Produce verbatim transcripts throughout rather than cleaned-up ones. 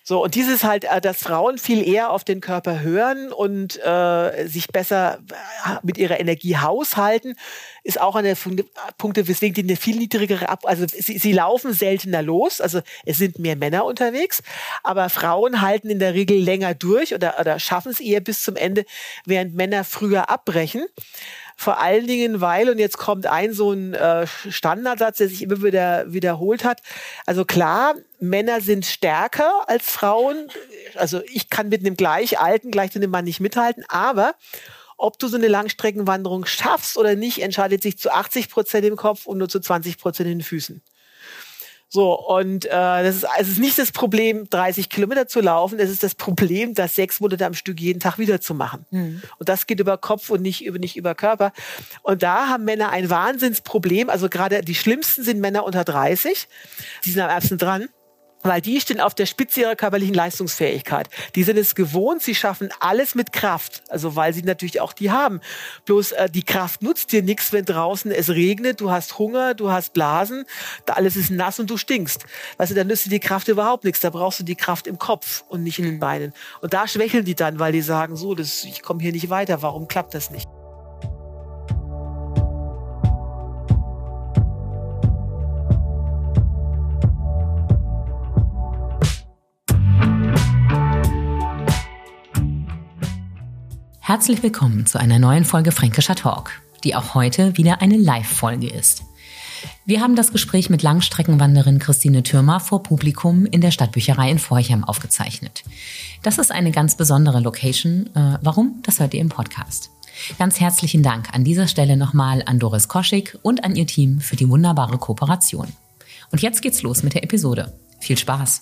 So, und dieses halt, äh, dass Frauen viel eher auf den Körper hören und äh, sich besser äh, mit ihrer Energie haushalten, ist auch einer der Punkte, weswegen die eine viel niedrigere Ab... Also sie, sie laufen seltener los, also es sind mehr Männer unterwegs, aber Frauen halten in der Regel länger durch oder, oder schaffen es eher bis zum Ende, während Männer früher abbrechen. Vor allen Dingen, weil, und jetzt kommt ein so ein äh, Standardsatz, der sich immer wieder wiederholt hat. Also klar, Männer sind stärker als Frauen. Also ich kann mit einem gleich alten, gleich zu einem Mann nicht mithalten. Aber ob du so eine Langstreckenwanderung schaffst oder nicht, entscheidet sich zu achtzig Prozent im Kopf und nur zu zwanzig Prozent in den Füßen. So, und äh, das ist, es ist nicht das Problem, dreißig Kilometer zu laufen, es ist das Problem, das sechs Monate am Stück jeden Tag wieder zu machen. Mhm. Und das geht über Kopf und nicht über, nicht über Körper. Und da haben Männer ein Wahnsinnsproblem, also gerade die schlimmsten sind Männer unter dreißig, die sind am ärgsten dran. Weil die stehen auf der Spitze ihrer körperlichen Leistungsfähigkeit. Die sind es gewohnt, sie schaffen alles mit Kraft. Also weil sie natürlich auch die haben. Bloß äh, die Kraft nutzt dir nichts, wenn draußen es regnet, du hast Hunger, du hast Blasen, da alles ist nass und du stinkst. Weißt du, dann nützt dir die Kraft überhaupt nichts. Da brauchst du die Kraft im Kopf und nicht in den Beinen. Und da schwächeln die dann, weil die sagen, so, das, ich komme hier nicht weiter, warum klappt das nicht? Herzlich willkommen zu einer neuen Folge Fränkischer Talk, die auch heute wieder eine Live-Folge ist. Wir haben das Gespräch mit Langstreckenwanderin Christine Thürmer vor Publikum in der Stadtbücherei in Forchheim aufgezeichnet. Das ist eine ganz besondere Location. Äh, warum? Das hört ihr im Podcast. Ganz herzlichen Dank an dieser Stelle nochmal an Doris Koschig und an ihr Team für die wunderbare Kooperation. Und jetzt geht's los mit der Episode. Viel Spaß!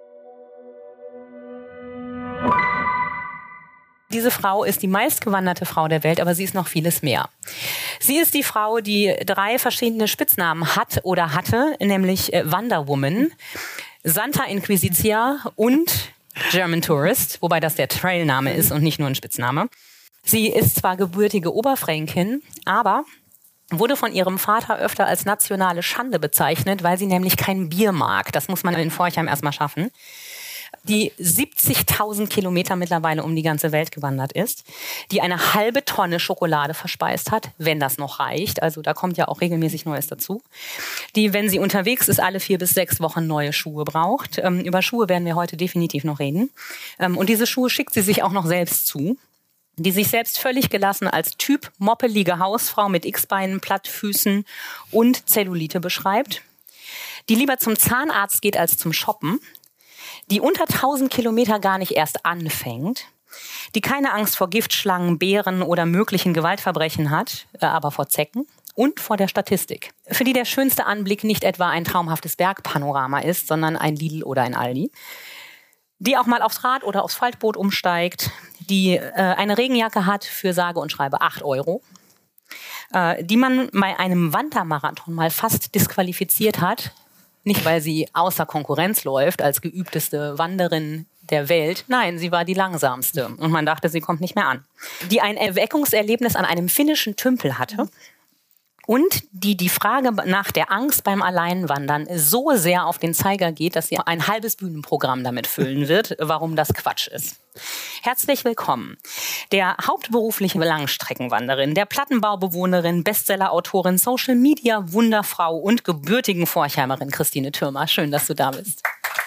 Diese Frau ist die meistgewanderte Frau der Welt, aber sie ist noch vieles mehr. Sie ist die Frau, die drei verschiedene Spitznamen hat oder hatte, nämlich Wonder Woman, Santa Inquisitia und German Tourist, wobei das der Trailname ist und nicht nur ein Spitzname. Sie ist zwar gebürtige Oberfränkin, aber wurde von ihrem Vater öfter als nationale Schande bezeichnet, weil sie nämlich kein Bier mag. Das muss man in Forchheim erstmal schaffen. Die siebzigtausend Kilometer mittlerweile um die ganze Welt gewandert ist, die eine halbe Tonne Schokolade verspeist hat, wenn das noch reicht. Also da kommt ja auch regelmäßig Neues dazu. Die, wenn sie unterwegs ist, alle vier bis sechs Wochen neue Schuhe braucht. Ähm, über Schuhe werden wir heute definitiv noch reden. Ähm, und diese Schuhe schickt sie sich auch noch selbst zu. Die sich selbst völlig gelassen als Typ moppelige Hausfrau mit X-Beinen, Plattfüßen und Zellulite beschreibt. Die lieber zum Zahnarzt geht als zum Shoppen. Die unter tausend Kilometer gar nicht erst anfängt, die keine Angst vor Giftschlangen, Bären oder möglichen Gewaltverbrechen hat, äh, aber vor Zecken und vor der Statistik. Für die der schönste Anblick nicht etwa ein traumhaftes Bergpanorama ist, sondern ein Lidl oder ein Aldi. Die auch mal aufs Rad oder aufs Faltboot umsteigt, die äh, eine Regenjacke hat für sage und schreibe acht Euro, äh, die man bei einem Wandermarathon mal fast disqualifiziert hat. Nicht, weil sie außer Konkurrenz läuft als geübteste Wanderin der Welt. Nein, sie war die langsamste. Und man dachte, sie kommt nicht mehr an. Die ein Erweckungserlebnis an einem finnischen Tümpel hatte. Und die die Frage nach der Angst beim Alleinwandern so sehr auf den Zeiger geht, dass sie ein halbes Bühnenprogramm damit füllen wird, warum das Quatsch ist. Herzlich willkommen. Der hauptberufliche Langstreckenwanderin, der Plattenbaubewohnerin, Bestsellerautorin, Social-Media-Wunderfrau und gebürtigen Forchheimerin Christine Thürmer. Schön, dass du da bist.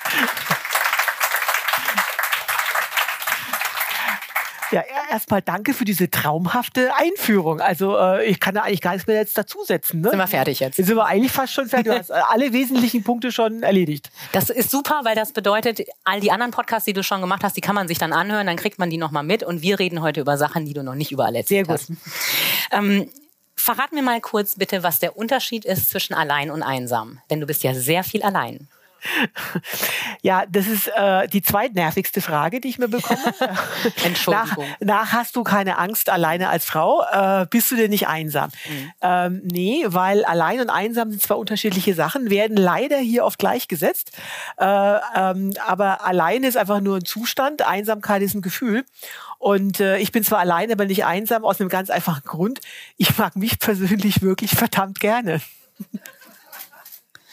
Ja, erstmal danke für diese traumhafte Einführung. Also äh, ich kann da eigentlich gar nichts mehr jetzt dazusetzen. Ne? Sind wir fertig jetzt? Sind wir eigentlich fast schon fertig. Du hast alle wesentlichen Punkte schon erledigt. Das ist super, weil das bedeutet, all die anderen Podcasts, die du schon gemacht hast, die kann man sich dann anhören, dann kriegt man die nochmal mit und wir reden heute über Sachen, die du noch nicht überall erzählt Sehr hast. Ähm, verrat mir mal kurz bitte, was der Unterschied ist zwischen allein und einsam. Denn du bist ja sehr viel allein. Ja, das ist äh, die zweitnervigste Frage, die ich mir bekomme. Entschuldigung. Nach, nach hast du keine Angst alleine als Frau? Äh, bist du denn nicht einsam? Mhm. Ähm, nee, weil allein und einsam sind zwei unterschiedliche Sachen, werden leider hier oft gleichgesetzt. Äh, ähm, aber alleine ist einfach nur ein Zustand, Einsamkeit ist ein Gefühl. Und äh, ich bin zwar alleine, aber nicht einsam, aus einem ganz einfachen Grund. Ich mag mich persönlich wirklich verdammt gerne.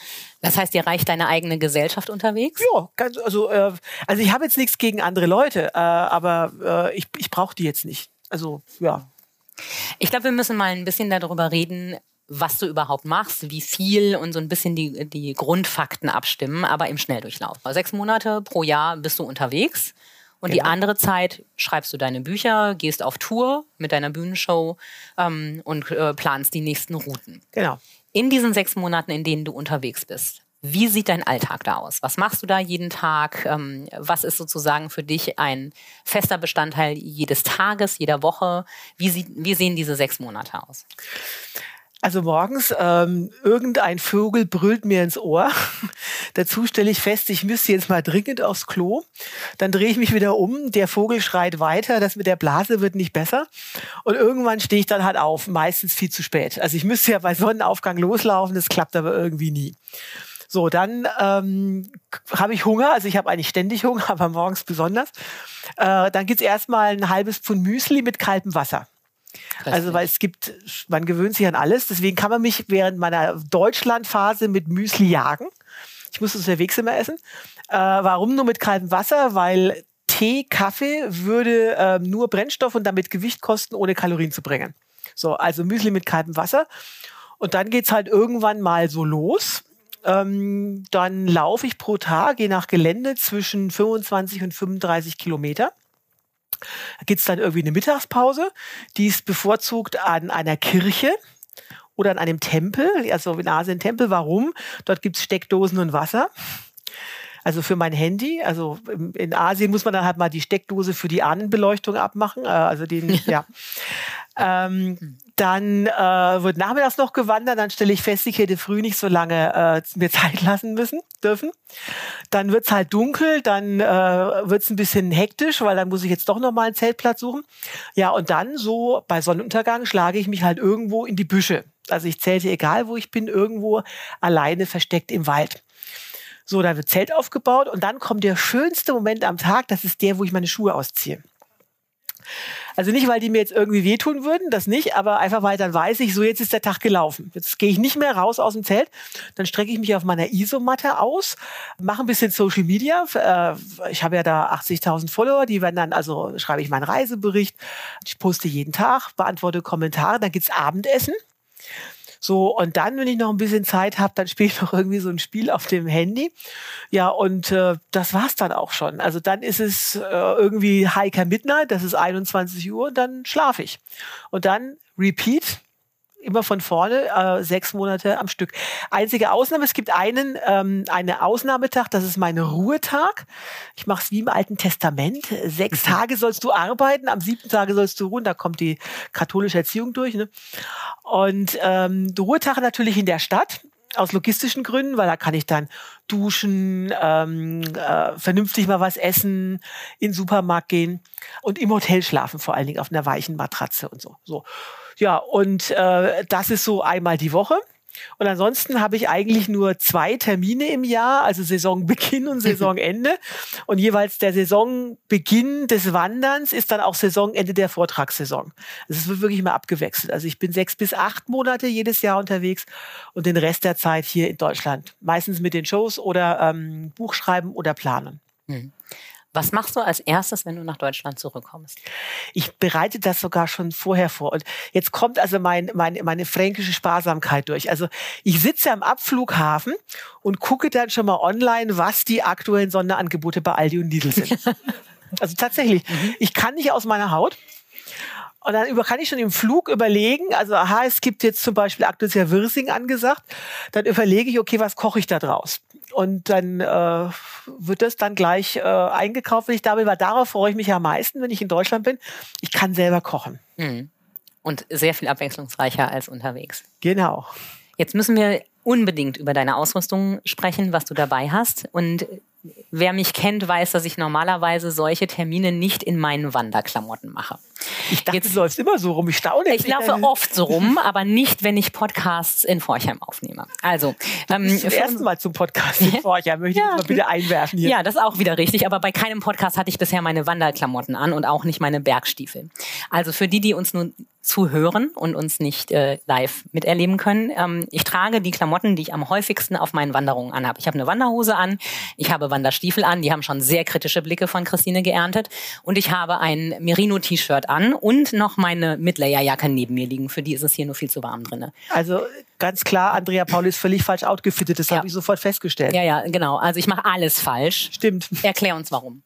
Das heißt, dir reicht deine eigene Gesellschaft unterwegs? Ja, ganz, also, äh, also ich habe jetzt nichts gegen andere Leute, äh, aber äh, ich, ich brauche die jetzt nicht. Also, ja. Ich glaube, wir müssen mal ein bisschen darüber reden, was du überhaupt machst, wie viel und so ein bisschen die, die Grundfakten abstimmen, aber im Schnelldurchlauf. Bei sechs Monate pro Jahr bist du unterwegs und genau. Die andere Zeit schreibst du deine Bücher, gehst auf Tour mit deiner Bühnenshow ähm, und äh, planst die nächsten Routen. Genau. In diesen sechs Monaten, in denen du unterwegs bist, wie sieht dein Alltag da aus? Was machst du da jeden Tag? Ähm, was ist sozusagen für dich ein fester Bestandteil jedes Tages, jeder Woche? Wie, sieht, wie sehen diese sechs Monate aus? Also morgens, ähm, irgendein Vogel brüllt mir ins Ohr. Dazu stelle ich fest, ich müsste jetzt mal dringend aufs Klo. Dann drehe ich mich wieder um, der Vogel schreit weiter, das mit der Blase wird nicht besser. Und irgendwann stehe ich dann halt auf, meistens viel zu spät. Also ich müsste ja bei Sonnenaufgang loslaufen, das klappt aber irgendwie nie. So, dann ähm, habe ich Hunger, also ich habe eigentlich ständig Hunger, aber morgens besonders. Äh, dann gibt's erstmal ein halbes Pfund Müsli mit kaltem Wasser. Also weil es gibt, man gewöhnt sich an alles, deswegen kann man mich während meiner Deutschlandphase mit Müsli jagen. Ich muss es unterwegs immer essen. Äh, warum nur mit kaltem Wasser? Weil Tee, Kaffee würde äh, nur Brennstoff und damit Gewicht kosten, ohne Kalorien zu bringen. So, also Müsli mit kaltem Wasser. Und dann geht's halt irgendwann mal so los. Ähm, dann laufe ich pro Tag, je nach Gelände, zwischen fünfundzwanzig und fünfunddreißig Kilometer. Da gibt's dann irgendwie eine Mittagspause, die ist bevorzugt an einer Kirche oder an einem Tempel, also in Asien Tempel. Warum? Dort gibt's Steckdosen und Wasser. Also für mein Handy. Also in Asien muss man dann halt mal die Steckdose für die Ahnenbeleuchtung abmachen. Also den, ja. Ähm, dann äh, wird nachmittags noch gewandert, dann stelle ich fest, ich hätte früh nicht so lange äh, mir Zeit lassen müssen, dürfen. Dann wird's halt dunkel, dann äh, wird's ein bisschen hektisch, weil dann muss ich jetzt doch noch mal einen Zeltplatz suchen. Ja, und dann so bei Sonnenuntergang schlage ich mich halt irgendwo in die Büsche. Also ich zelte, egal wo ich bin, irgendwo alleine versteckt im Wald. So, da wird Zelt aufgebaut und dann kommt der schönste Moment am Tag, das ist der, wo ich meine Schuhe ausziehe. Also nicht, weil die mir jetzt irgendwie wehtun würden, das nicht, aber einfach, weil dann weiß ich, so jetzt ist der Tag gelaufen. Jetzt gehe ich nicht mehr raus aus dem Zelt, dann strecke ich mich auf meiner Isomatte aus, mache ein bisschen Social Media. Ich habe ja da achtzigtausend Follower, die werden dann, also schreibe ich meinen Reisebericht, ich poste jeden Tag, beantworte Kommentare, dann gibt's Abendessen. So, und dann, wenn ich noch ein bisschen Zeit habe, dann spiele ich noch irgendwie so ein Spiel auf dem Handy. Ja, und äh, das war's dann auch schon. Also dann ist es äh, irgendwie Hiker Midnight, das ist einundzwanzig Uhr, und dann schlafe ich. Und dann Repeat, immer von vorne, äh, sechs Monate am Stück. Einzige Ausnahme, es gibt einen, ähm, einen Ausnahmetag, das ist mein Ruhetag. Ich mache es wie im Alten Testament. Sechs Tage sollst du arbeiten, am siebten Tage sollst du ruhen, da kommt die katholische Erziehung durch. Ne? Und ähm, Ruhetag natürlich in der Stadt, aus logistischen Gründen, weil da kann ich dann duschen, ähm, äh, vernünftig mal was essen, in den Supermarkt gehen und im Hotel schlafen, vor allen Dingen auf einer weichen Matratze und so. so. Ja, und äh, das ist so einmal die Woche. Und ansonsten habe ich eigentlich nur zwei Termine im Jahr, also Saisonbeginn und Saisonende. Und jeweils der Saisonbeginn des Wanderns ist dann auch Saisonende der Vortragssaison. Also es wird wirklich mal abgewechselt. Also ich bin sechs bis acht Monate jedes Jahr unterwegs und den Rest der Zeit hier in Deutschland. Meistens mit den Shows oder ähm, Buchschreiben oder Planen. Hm. Was machst du als erstes, wenn du nach Deutschland zurückkommst? Ich bereite das sogar schon vorher vor. Und jetzt kommt also mein, mein, meine fränkische Sparsamkeit durch. Also ich sitze am Abflughafen und gucke dann schon mal online, was die aktuellen Sonderangebote bei Aldi und Lidl sind. Also tatsächlich, mhm. ich kann nicht aus meiner Haut. Und dann über, kann ich schon im Flug überlegen, also aha, es gibt jetzt zum Beispiel aktuell ja Wirsing angesagt, dann überlege ich, okay, was koche ich da draus? Und dann äh, wird das dann gleich äh, eingekauft, wenn ich da bin, weil darauf freue ich mich am meisten, wenn ich in Deutschland bin. Ich kann selber kochen. Mhm. Und sehr viel abwechslungsreicher als unterwegs. Genau. Jetzt müssen wir unbedingt über deine Ausrüstung sprechen, was du dabei hast. Und wer mich kennt, weiß, dass ich normalerweise solche Termine nicht in meinen Wanderklamotten mache. Ich dachte, Jetzt, du läufst immer so rum. Ich staune. Ich laufe oft so rum, aber nicht, wenn ich Podcasts in Forchheim aufnehme. Also ähm, zum ersten Mal zum Podcast in Forchheim möchte ich ja. mal bitte einwerfen hier. Ja, das ist auch wieder richtig. Aber bei keinem Podcast hatte ich bisher meine Wanderklamotten an und auch nicht meine Bergstiefel. Also für die, die uns nun zuhören und uns nicht äh, live miterleben können. Ähm, ich trage die Klamotten, die ich am häufigsten auf meinen Wanderungen anhabe. Ich habe eine Wanderhose an, ich habe Wanderstiefel an, die haben schon sehr kritische Blicke von Christine geerntet und ich habe ein Merino-T-Shirt an und noch meine Midlayer-Jacke neben mir liegen. Für die ist es hier nur viel zu warm drin. Also ganz klar, Andrea Paul ist völlig falsch outgefittet, das ja. habe ich sofort festgestellt. Ja, ja, genau. Also ich mache alles falsch. Stimmt. Erklär uns warum.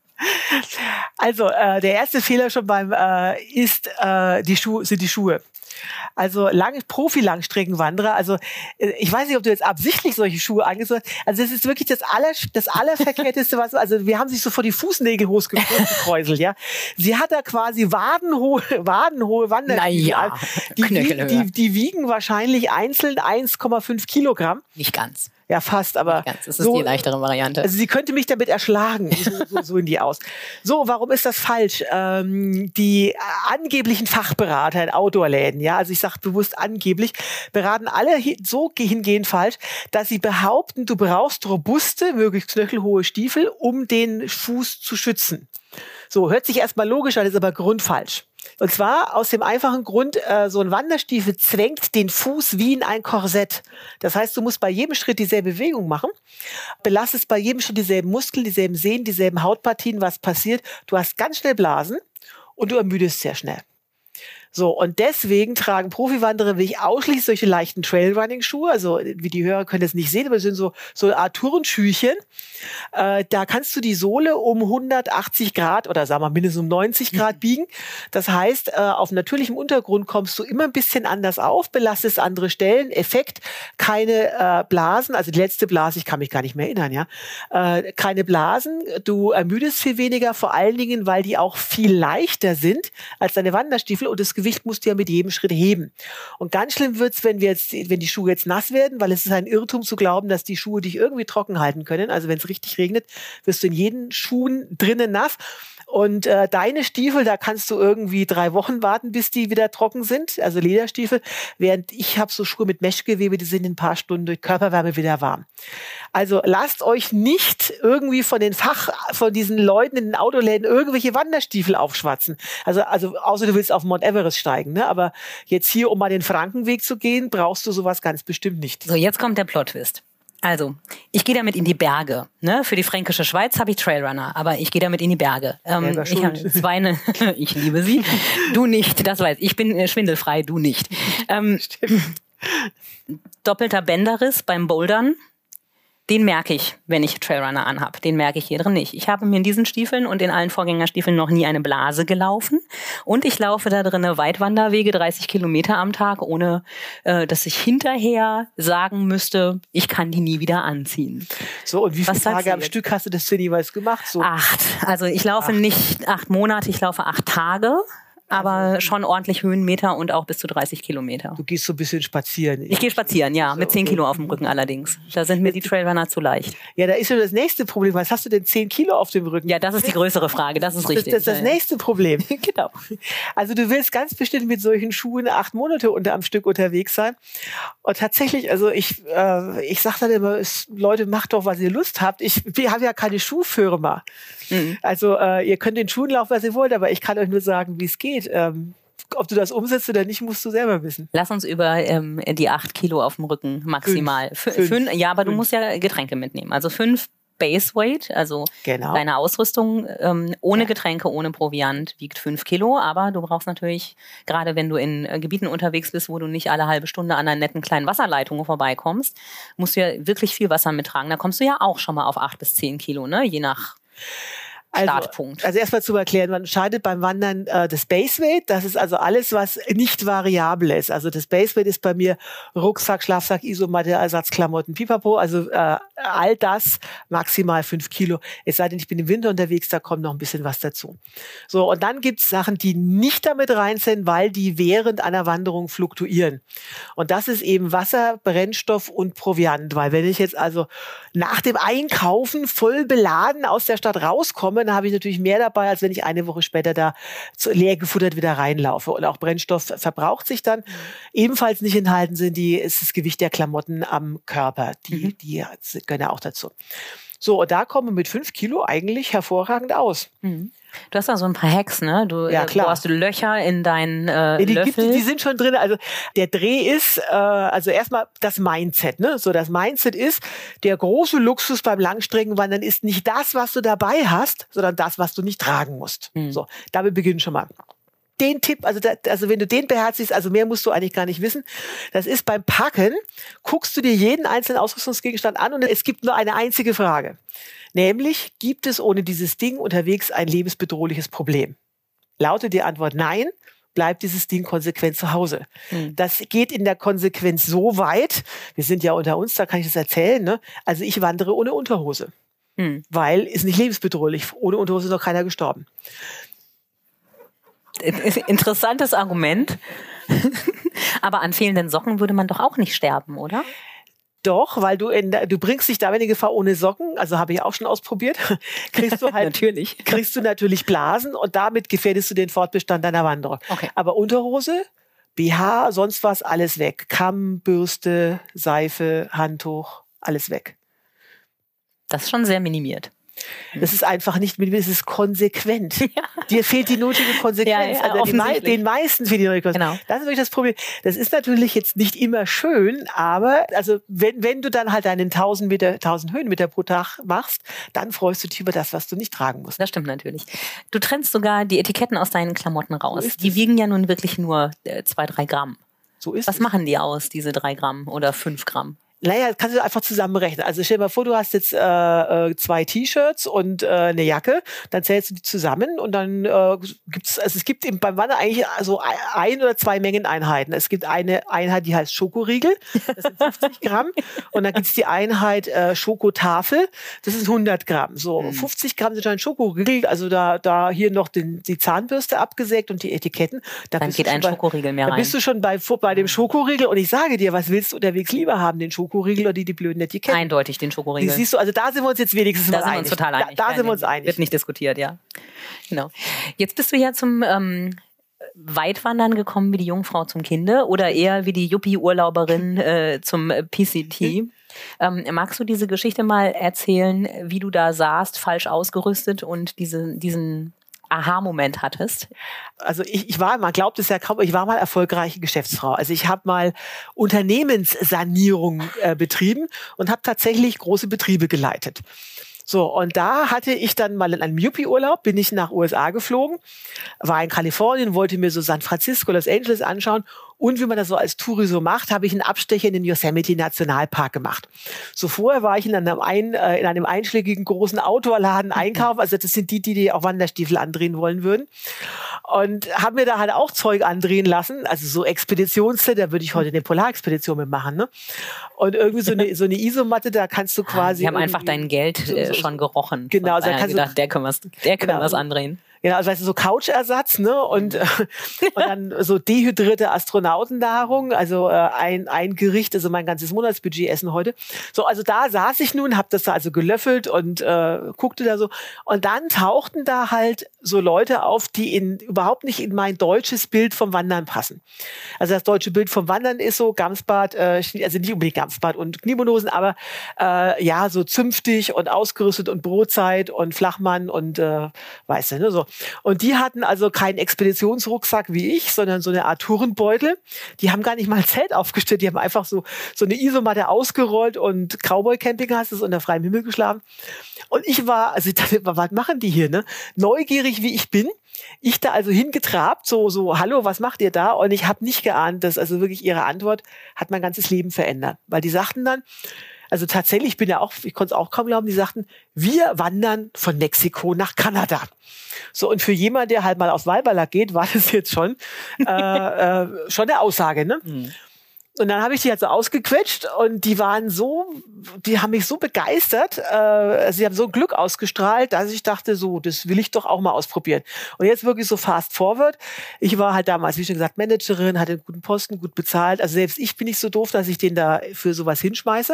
Also äh, der erste Fehler schon beim äh, ist äh, die Schuhe sind die Schuhe. Also lange Profi-Langstreckenwanderer, also äh, ich weiß nicht, ob du jetzt absichtlich solche Schuhe angezogen hast. Also das ist wirklich das aller das allerverkehrteste, was also wir haben sich so vor die Fußnägel hochgekräuselt, ja. Sie hat da quasi wadenhohe wadenhohe Wanderstiefel. Naja, die, die, die, die wiegen wahrscheinlich einzeln eins Komma fünf Kilogramm. Nicht ganz. Ja, fast, aber ganz. Das ist so, die leichtere Variante. Also sie könnte mich damit erschlagen, so, so, so in die aus. So, warum ist das falsch? Ähm, die angeblichen Fachberater in Outdoor-Läden, ja, also ich sage bewusst angeblich, beraten alle so hingehend falsch, dass sie behaupten, du brauchst robuste, möglichst knöchelhohe Stiefel, um den Fuß zu schützen. So, hört sich erstmal logisch an, ist aber grundfalsch. Und zwar aus dem einfachen Grund, äh, so ein Wanderstiefel zwängt den Fuß wie in ein Korsett. Das heißt, du musst bei jedem Schritt dieselbe Bewegung machen, belastest bei jedem Schritt dieselben Muskeln, dieselben Sehnen, dieselben Hautpartien. Was passiert? Du hast ganz schnell Blasen und du ermüdest sehr schnell. So, und deswegen tragen Profiwanderer wie ich ausschließlich solche leichten Trailrunning-Schuhe. Also, wie die Hörer können das nicht sehen, aber es sind so, so eine Art Turnschuhchen. Äh, da kannst du die Sohle um hundertachtzig Grad oder sagen wir mindestens um neunzig Grad biegen. Das heißt, äh, auf natürlichem Untergrund kommst du immer ein bisschen anders auf, belastest andere Stellen. Effekt, keine äh, Blasen, also die letzte Blase, ich kann mich gar nicht mehr erinnern, ja. Äh, keine Blasen, du ermüdest viel weniger, vor allen Dingen, weil die auch viel leichter sind als deine Wanderstiefel und das Gewicht musst du ja mit jedem Schritt heben. Und ganz schlimm wird's, wenn wir jetzt, wenn die Schuhe jetzt nass werden, weil es ist ein Irrtum zu glauben, dass die Schuhe dich irgendwie trocken halten können. Also wenn es richtig regnet, wirst du in jeden Schuhen drinnen nass. Und äh, deine Stiefel, da kannst du irgendwie drei Wochen warten, bis die wieder trocken sind, also Lederstiefel, während ich habe so Schuhe mit Meshgewebe, die sind in ein paar Stunden durch Körperwärme wieder warm. Also lasst euch nicht irgendwie von den Fach, von diesen Leuten in den Autoläden irgendwelche Wanderstiefel aufschwatzen. Also, also außer du willst auf Mount Everest steigen, ne? Aber jetzt hier, um mal den Frankenweg zu gehen, brauchst du sowas ganz bestimmt nicht. So, jetzt kommt der Plot-Twist. Also, ich gehe damit in die Berge. Ne? Für die fränkische Schweiz habe ich Trailrunner, aber ich gehe damit in die Berge. Ähm, ja, ich habe zwei, ne, ich liebe sie. Du nicht, das weiß ich. Ich bin äh, schwindelfrei, du nicht. Ähm, doppelter Bänderriss beim Bouldern. Den merke ich, wenn ich Trailrunner anhab. Den merke ich hier drin nicht. Ich habe mir in diesen Stiefeln und in allen Vorgängerstiefeln noch nie eine Blase gelaufen. Und ich laufe da drin Weitwanderwege, dreißig Kilometer am Tag, ohne äh, dass ich hinterher sagen müsste, ich kann die nie wieder anziehen. So, und wie viele Tage am Stück hast du das denn jeweils gemacht? So? Acht. Also ich laufe acht. nicht acht Monate, ich laufe acht Tage. Aber also, schon ordentlich Höhenmeter und auch bis zu dreißig Kilometer. Du gehst so ein bisschen spazieren. Ich gehe spazieren, ja, mit zehn Kilo auf dem Rücken allerdings. Da sind mir die Trailrunner zu leicht. Ja, da ist ja das nächste Problem. Was hast du denn zehn Kilo auf dem Rücken? Ja, das ist die größere Frage, das ist richtig. Das ist das nächste Problem. Genau. Also du willst ganz bestimmt mit solchen Schuhen acht Monate unter am Stück unterwegs sein. Und tatsächlich, also ich äh, ich sag dann immer, es, Leute, macht doch, was ihr Lust habt. Ich wir haben ja keine Schuhfirma. Mhm. Also äh, ihr könnt den Schuhen laufen, was ihr wollt, aber ich kann euch nur sagen, wie es geht. Ähm, ob du das umsetzt oder nicht, musst du selber wissen. Lass uns über ähm, die acht Kilo auf dem Rücken maximal. Fünf. Fünf. Fünf. Ja, aber fünf. Du musst ja Getränke mitnehmen. Also fünf Base Weight, also genau. Deine Ausrüstung ähm, ohne ja. Getränke, ohne Proviant wiegt fünf Kilo. Aber du brauchst natürlich, gerade wenn du in äh, Gebieten unterwegs bist, wo du nicht alle halbe Stunde an einer netten kleinen Wasserleitung vorbeikommst, musst du ja wirklich viel Wasser mittragen. Da kommst du ja auch schon mal auf acht bis zehn Kilo, ne? Je nach Startpunkt. Also, also erstmal zu erklären, man unterscheidet beim Wandern äh, das Base Weight, das ist also alles, was nicht variabel ist. Also das Base Weight ist bei mir Rucksack, Schlafsack, Isomatte, Ersatzklamotten, Pipapo, also äh, all das maximal fünf Kilo. Es sei denn, ich bin im Winter unterwegs, da kommt noch ein bisschen was dazu. So, und dann gibt's Sachen, die nicht damit rein sind, weil die während einer Wanderung fluktuieren. Und das ist eben Wasser, Brennstoff und Proviant, weil wenn ich jetzt also nach dem Einkaufen voll beladen aus der Stadt rauskomme, komme, dann habe ich natürlich mehr dabei, als wenn ich eine Woche später da zu, leer gefuttert wieder reinlaufe. Und auch Brennstoff verbraucht sich dann. Mhm. Ebenfalls nicht enthalten sind die, ist das Gewicht der Klamotten am Körper. Die, mhm. die gehören ja auch dazu. So, und da kommen wir mit fünf Kilo eigentlich hervorragend aus. Mhm. Du hast da so ein paar Hacks, ne? Du, ja, klar. Du hast Löcher in deinen äh, ja, die, Löffel. Gibt, die sind schon drin. Also der Dreh ist, äh, also erstmal das Mindset, ne? So, das Mindset ist, der große Luxus beim Langstreckenwandern ist nicht das, was du dabei hast, sondern das, was du nicht tragen musst. Mhm. So, damit beginnen schon mal. Den Tipp, also, da, also wenn du den beherzigst, also mehr musst du eigentlich gar nicht wissen. Das ist beim Packen, guckst du dir jeden einzelnen Ausrüstungsgegenstand an und es gibt nur eine einzige Frage. Nämlich, gibt es ohne dieses Ding unterwegs ein lebensbedrohliches Problem? Lautet die Antwort nein, bleibt dieses Ding konsequent zu Hause. Hm. Das geht in der Konsequenz so weit, wir sind ja unter uns, da kann ich das erzählen, ne? Also ich wandere ohne Unterhose, hm. weil ist nicht lebensbedrohlich. Ohne Unterhose ist noch keiner gestorben. Interessantes Argument. Aber an fehlenden Socken würde man doch auch nicht sterben, oder? Doch, weil du in, du bringst dich da in die Gefahr ohne Socken, also habe ich auch schon ausprobiert, kriegst du halt natürlich. kriegst du natürlich Blasen und damit gefährdest du den Fortbestand deiner Wanderung. Okay. Aber Unterhose, B H, sonst was, alles weg. Kamm, Bürste, Seife, Handtuch, alles weg. Das ist schon sehr minimiert. Das ist einfach nicht, es ist konsequent. Ja. Dir fehlt die nötige Konsequenz. Ja, ja, also die, den meisten fehlt die nötige Konsequenz. Genau. Das ist wirklich das Problem. Das ist natürlich jetzt nicht immer schön, aber also wenn, wenn du dann halt deinen tausend Meter, tausend Höhenmeter pro Tag machst, dann freust du dich über das, was du nicht tragen musst. Das stimmt natürlich. Du trennst sogar die Etiketten aus deinen Klamotten raus. So die wiegen ja nun wirklich nur äh, zwei, drei Gramm. So ist Was es. machen die aus, diese drei Gramm oder fünf Gramm? Naja, kannst du einfach zusammenrechnen. Also stell dir mal vor, du hast jetzt äh, zwei T-Shirts und äh, eine Jacke, dann zählst du die zusammen und dann äh, gibt's, also es gibt eben beim Wandern eigentlich so ein oder zwei Mengeneinheiten. Es gibt eine Einheit, die heißt Schokoriegel, das sind fünfzig Gramm, und dann gibt's die Einheit äh, Schokotafel, das sind hundert Gramm. So, mhm. fünfzig Gramm sind dann Schokoriegel, also da da hier noch den, die Zahnbürste abgesägt und die Etiketten. Da dann geht ein bei, Schokoriegel mehr da rein. Da bist du schon bei, bei dem Schokoriegel und ich sage dir, was willst du unterwegs lieber haben, den Schokoriegel Schokoriegel oder die, die blöden Etiketten? Eindeutig den Schokoriegel. Siehst du, also da sind wir uns jetzt wenigstens da mal sind einig. Wir uns total einig. Da, da Nein, sind wir uns einig. Wird nicht diskutiert, ja. Genau. Jetzt bist du ja zum ähm, Weitwandern gekommen wie die Jungfrau zum Kinde oder eher wie die Yuppie-Urlauberin äh, zum P C T. Ähm, magst du diese Geschichte mal erzählen, wie du da saßt, falsch ausgerüstet und diese, diesen Aha-Moment hattest? Also ich, ich war, man glaubt es ja kaum, ich war mal erfolgreiche Geschäftsfrau. Also ich habe mal Unternehmenssanierung äh, betrieben und habe tatsächlich große Betriebe geleitet. So, und da hatte ich dann mal in einem Yuppie-Urlaub, bin ich nach U S A geflogen, war in Kalifornien, wollte mir so San Francisco, Los Angeles anschauen. Und wie man das so als Touri so macht, habe ich einen Abstecher in den Yosemite Nationalpark gemacht. So vorher war ich in einem, ein, äh, in einem einschlägigen großen Outdoor-Laden einkaufen. Also das sind die, die, die auch Wanderstiefel andrehen wollen würden. Und habe mir da halt auch Zeug andrehen lassen. Also so Expeditionszeit, da würde ich heute eine Polarexpedition mitmachen. Ne? Und irgendwie so eine, so eine Isomatte, da kannst du quasi... Die haben einfach dein Geld so, so, schon gerochen. Genau. Also da kannst gedacht, du, der kann was, der kann genau, was andrehen. Genau, also weißt du, so Couchersatz, ne? Und, äh, und dann so dehydrierte Astronautennahrung, also äh, ein, ein Gericht, also mein ganzes Monatsbudget essen heute. So, also da saß ich nun, hab das da also gelöffelt und äh, guckte da so. Und dann tauchten da halt so Leute auf, die in überhaupt nicht in mein deutsches Bild vom Wandern passen. Also das deutsche Bild vom Wandern ist so Gamsbad, äh, also nicht unbedingt Gamsbad und Kniemonosen, aber äh, ja, so zünftig und ausgerüstet und Brotzeit und Flachmann und äh, weißt du, ne, so. Und die hatten also keinen Expeditionsrucksack wie ich, sondern so eine Art Tourenbeutel. Die haben gar nicht mal ein Zelt aufgestellt, die haben einfach so so eine Isomatte ausgerollt und Cowboy-Camping hast es unter freiem Himmel geschlafen. Und ich war, also ich dachte, was machen die hier, ne? Neugierig wie ich bin, ich da also hingetrabt, so so, hallo, was macht ihr da? Und ich habe nicht geahnt, dass also wirklich ihre Antwort hat mein ganzes Leben verändert, weil die sagten dann, also tatsächlich, ich bin ja auch, ich konnte es auch kaum glauben, die sagten, wir wandern von Mexiko nach Kanada. So, und für jemand, der halt mal auf Walberlack geht, war das jetzt schon äh, äh, schon eine Aussage, ne? Mhm. Und dann habe ich die halt so ausgequetscht und die waren so, die haben mich so begeistert, äh, sie haben so Glück ausgestrahlt, dass ich dachte, so, das will ich doch auch mal ausprobieren. Und jetzt wirklich so fast forward. Ich war halt damals, wie schon gesagt, Managerin, hatte einen guten Posten, gut bezahlt. Also selbst ich bin nicht so doof, dass ich den da für sowas hinschmeiße.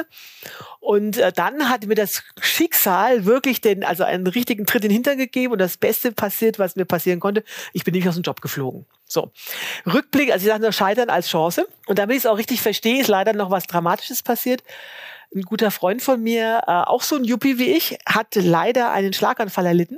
Und äh, dann hat mir das Schicksal wirklich den, also einen richtigen Tritt in den Hintern gegeben und das Beste passiert, was mir passieren konnte. Ich bin nämlich aus dem Job geflogen. So. Rückblick, also ich sage nur Scheitern als Chance. Und damit ich es auch richtig verstehe, ist leider noch was Dramatisches passiert. Ein guter Freund von mir, äh, auch so ein Yuppie wie ich, hat leider einen Schlaganfall erlitten.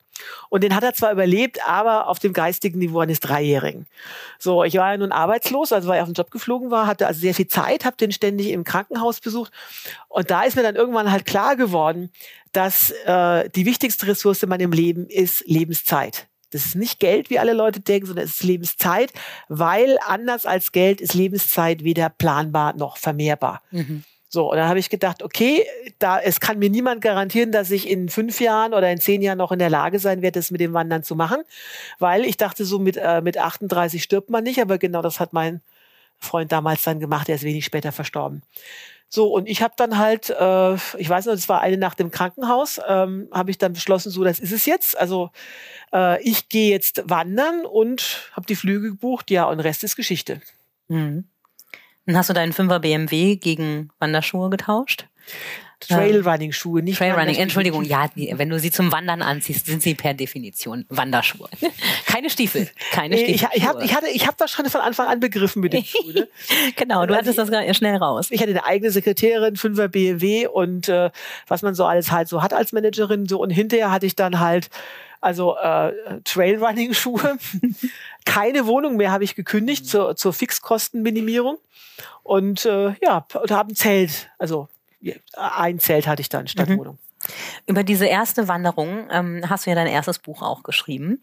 Und den hat er zwar überlebt, aber auf dem geistigen Niveau eines Dreijährigen. So, ich war ja nun arbeitslos, also weil ich auf den Job geflogen war, hatte also sehr viel Zeit, habe den ständig im Krankenhaus besucht. Und da ist mir dann irgendwann halt klar geworden, dass äh, die wichtigste Ressource in meinem Leben ist Lebenszeit. Das ist nicht Geld, wie alle Leute denken, sondern es ist Lebenszeit, weil anders als Geld ist Lebenszeit weder planbar noch vermehrbar. Mhm. So, und dann habe ich gedacht, okay, da es kann mir niemand garantieren, dass ich in fünf Jahren oder in zehn Jahren noch in der Lage sein werde, das mit dem Wandern zu machen, weil ich dachte, so mit äh, mit achtunddreißig stirbt man nicht, aber genau das hat mein Freund damals dann gemacht, der ist wenig später verstorben. So, und ich habe dann halt, äh, ich weiß noch, das war eine Nacht im Krankenhaus, ähm, habe ich dann beschlossen, so, das ist es jetzt. Also äh, ich gehe jetzt wandern und habe die Flüge gebucht, ja, und Rest ist Geschichte. Mhm. Dann hast du deinen Fünfer B M W gegen Wanderschuhe getauscht? Trailrunning-Schuhe, nicht Trailrunning, Entschuldigung, ja, wenn du sie zum Wandern anziehst, sind sie per Definition Wanderschuhe. Keine Stiefel, keine nee, Stiefel. Ich, ich habe ich hatte, ich hab das schon von Anfang an begriffen mit den Schuhen. Ne? Genau, du hattest das schnell raus. Ich hatte eine eigene Sekretärin, Fünfer B M W und äh, was man so alles halt so hat als Managerin. So, und hinterher hatte ich dann halt also äh, Trailrunning-Schuhe. Keine Wohnung mehr habe ich gekündigt zur, zur Fixkostenminimierung. Und äh, ja, und habe ein Zelt, also ein Zelt hatte ich dann statt mhm. Wohnung. Über diese erste Wanderung ähm, hast du ja dein erstes Buch auch geschrieben.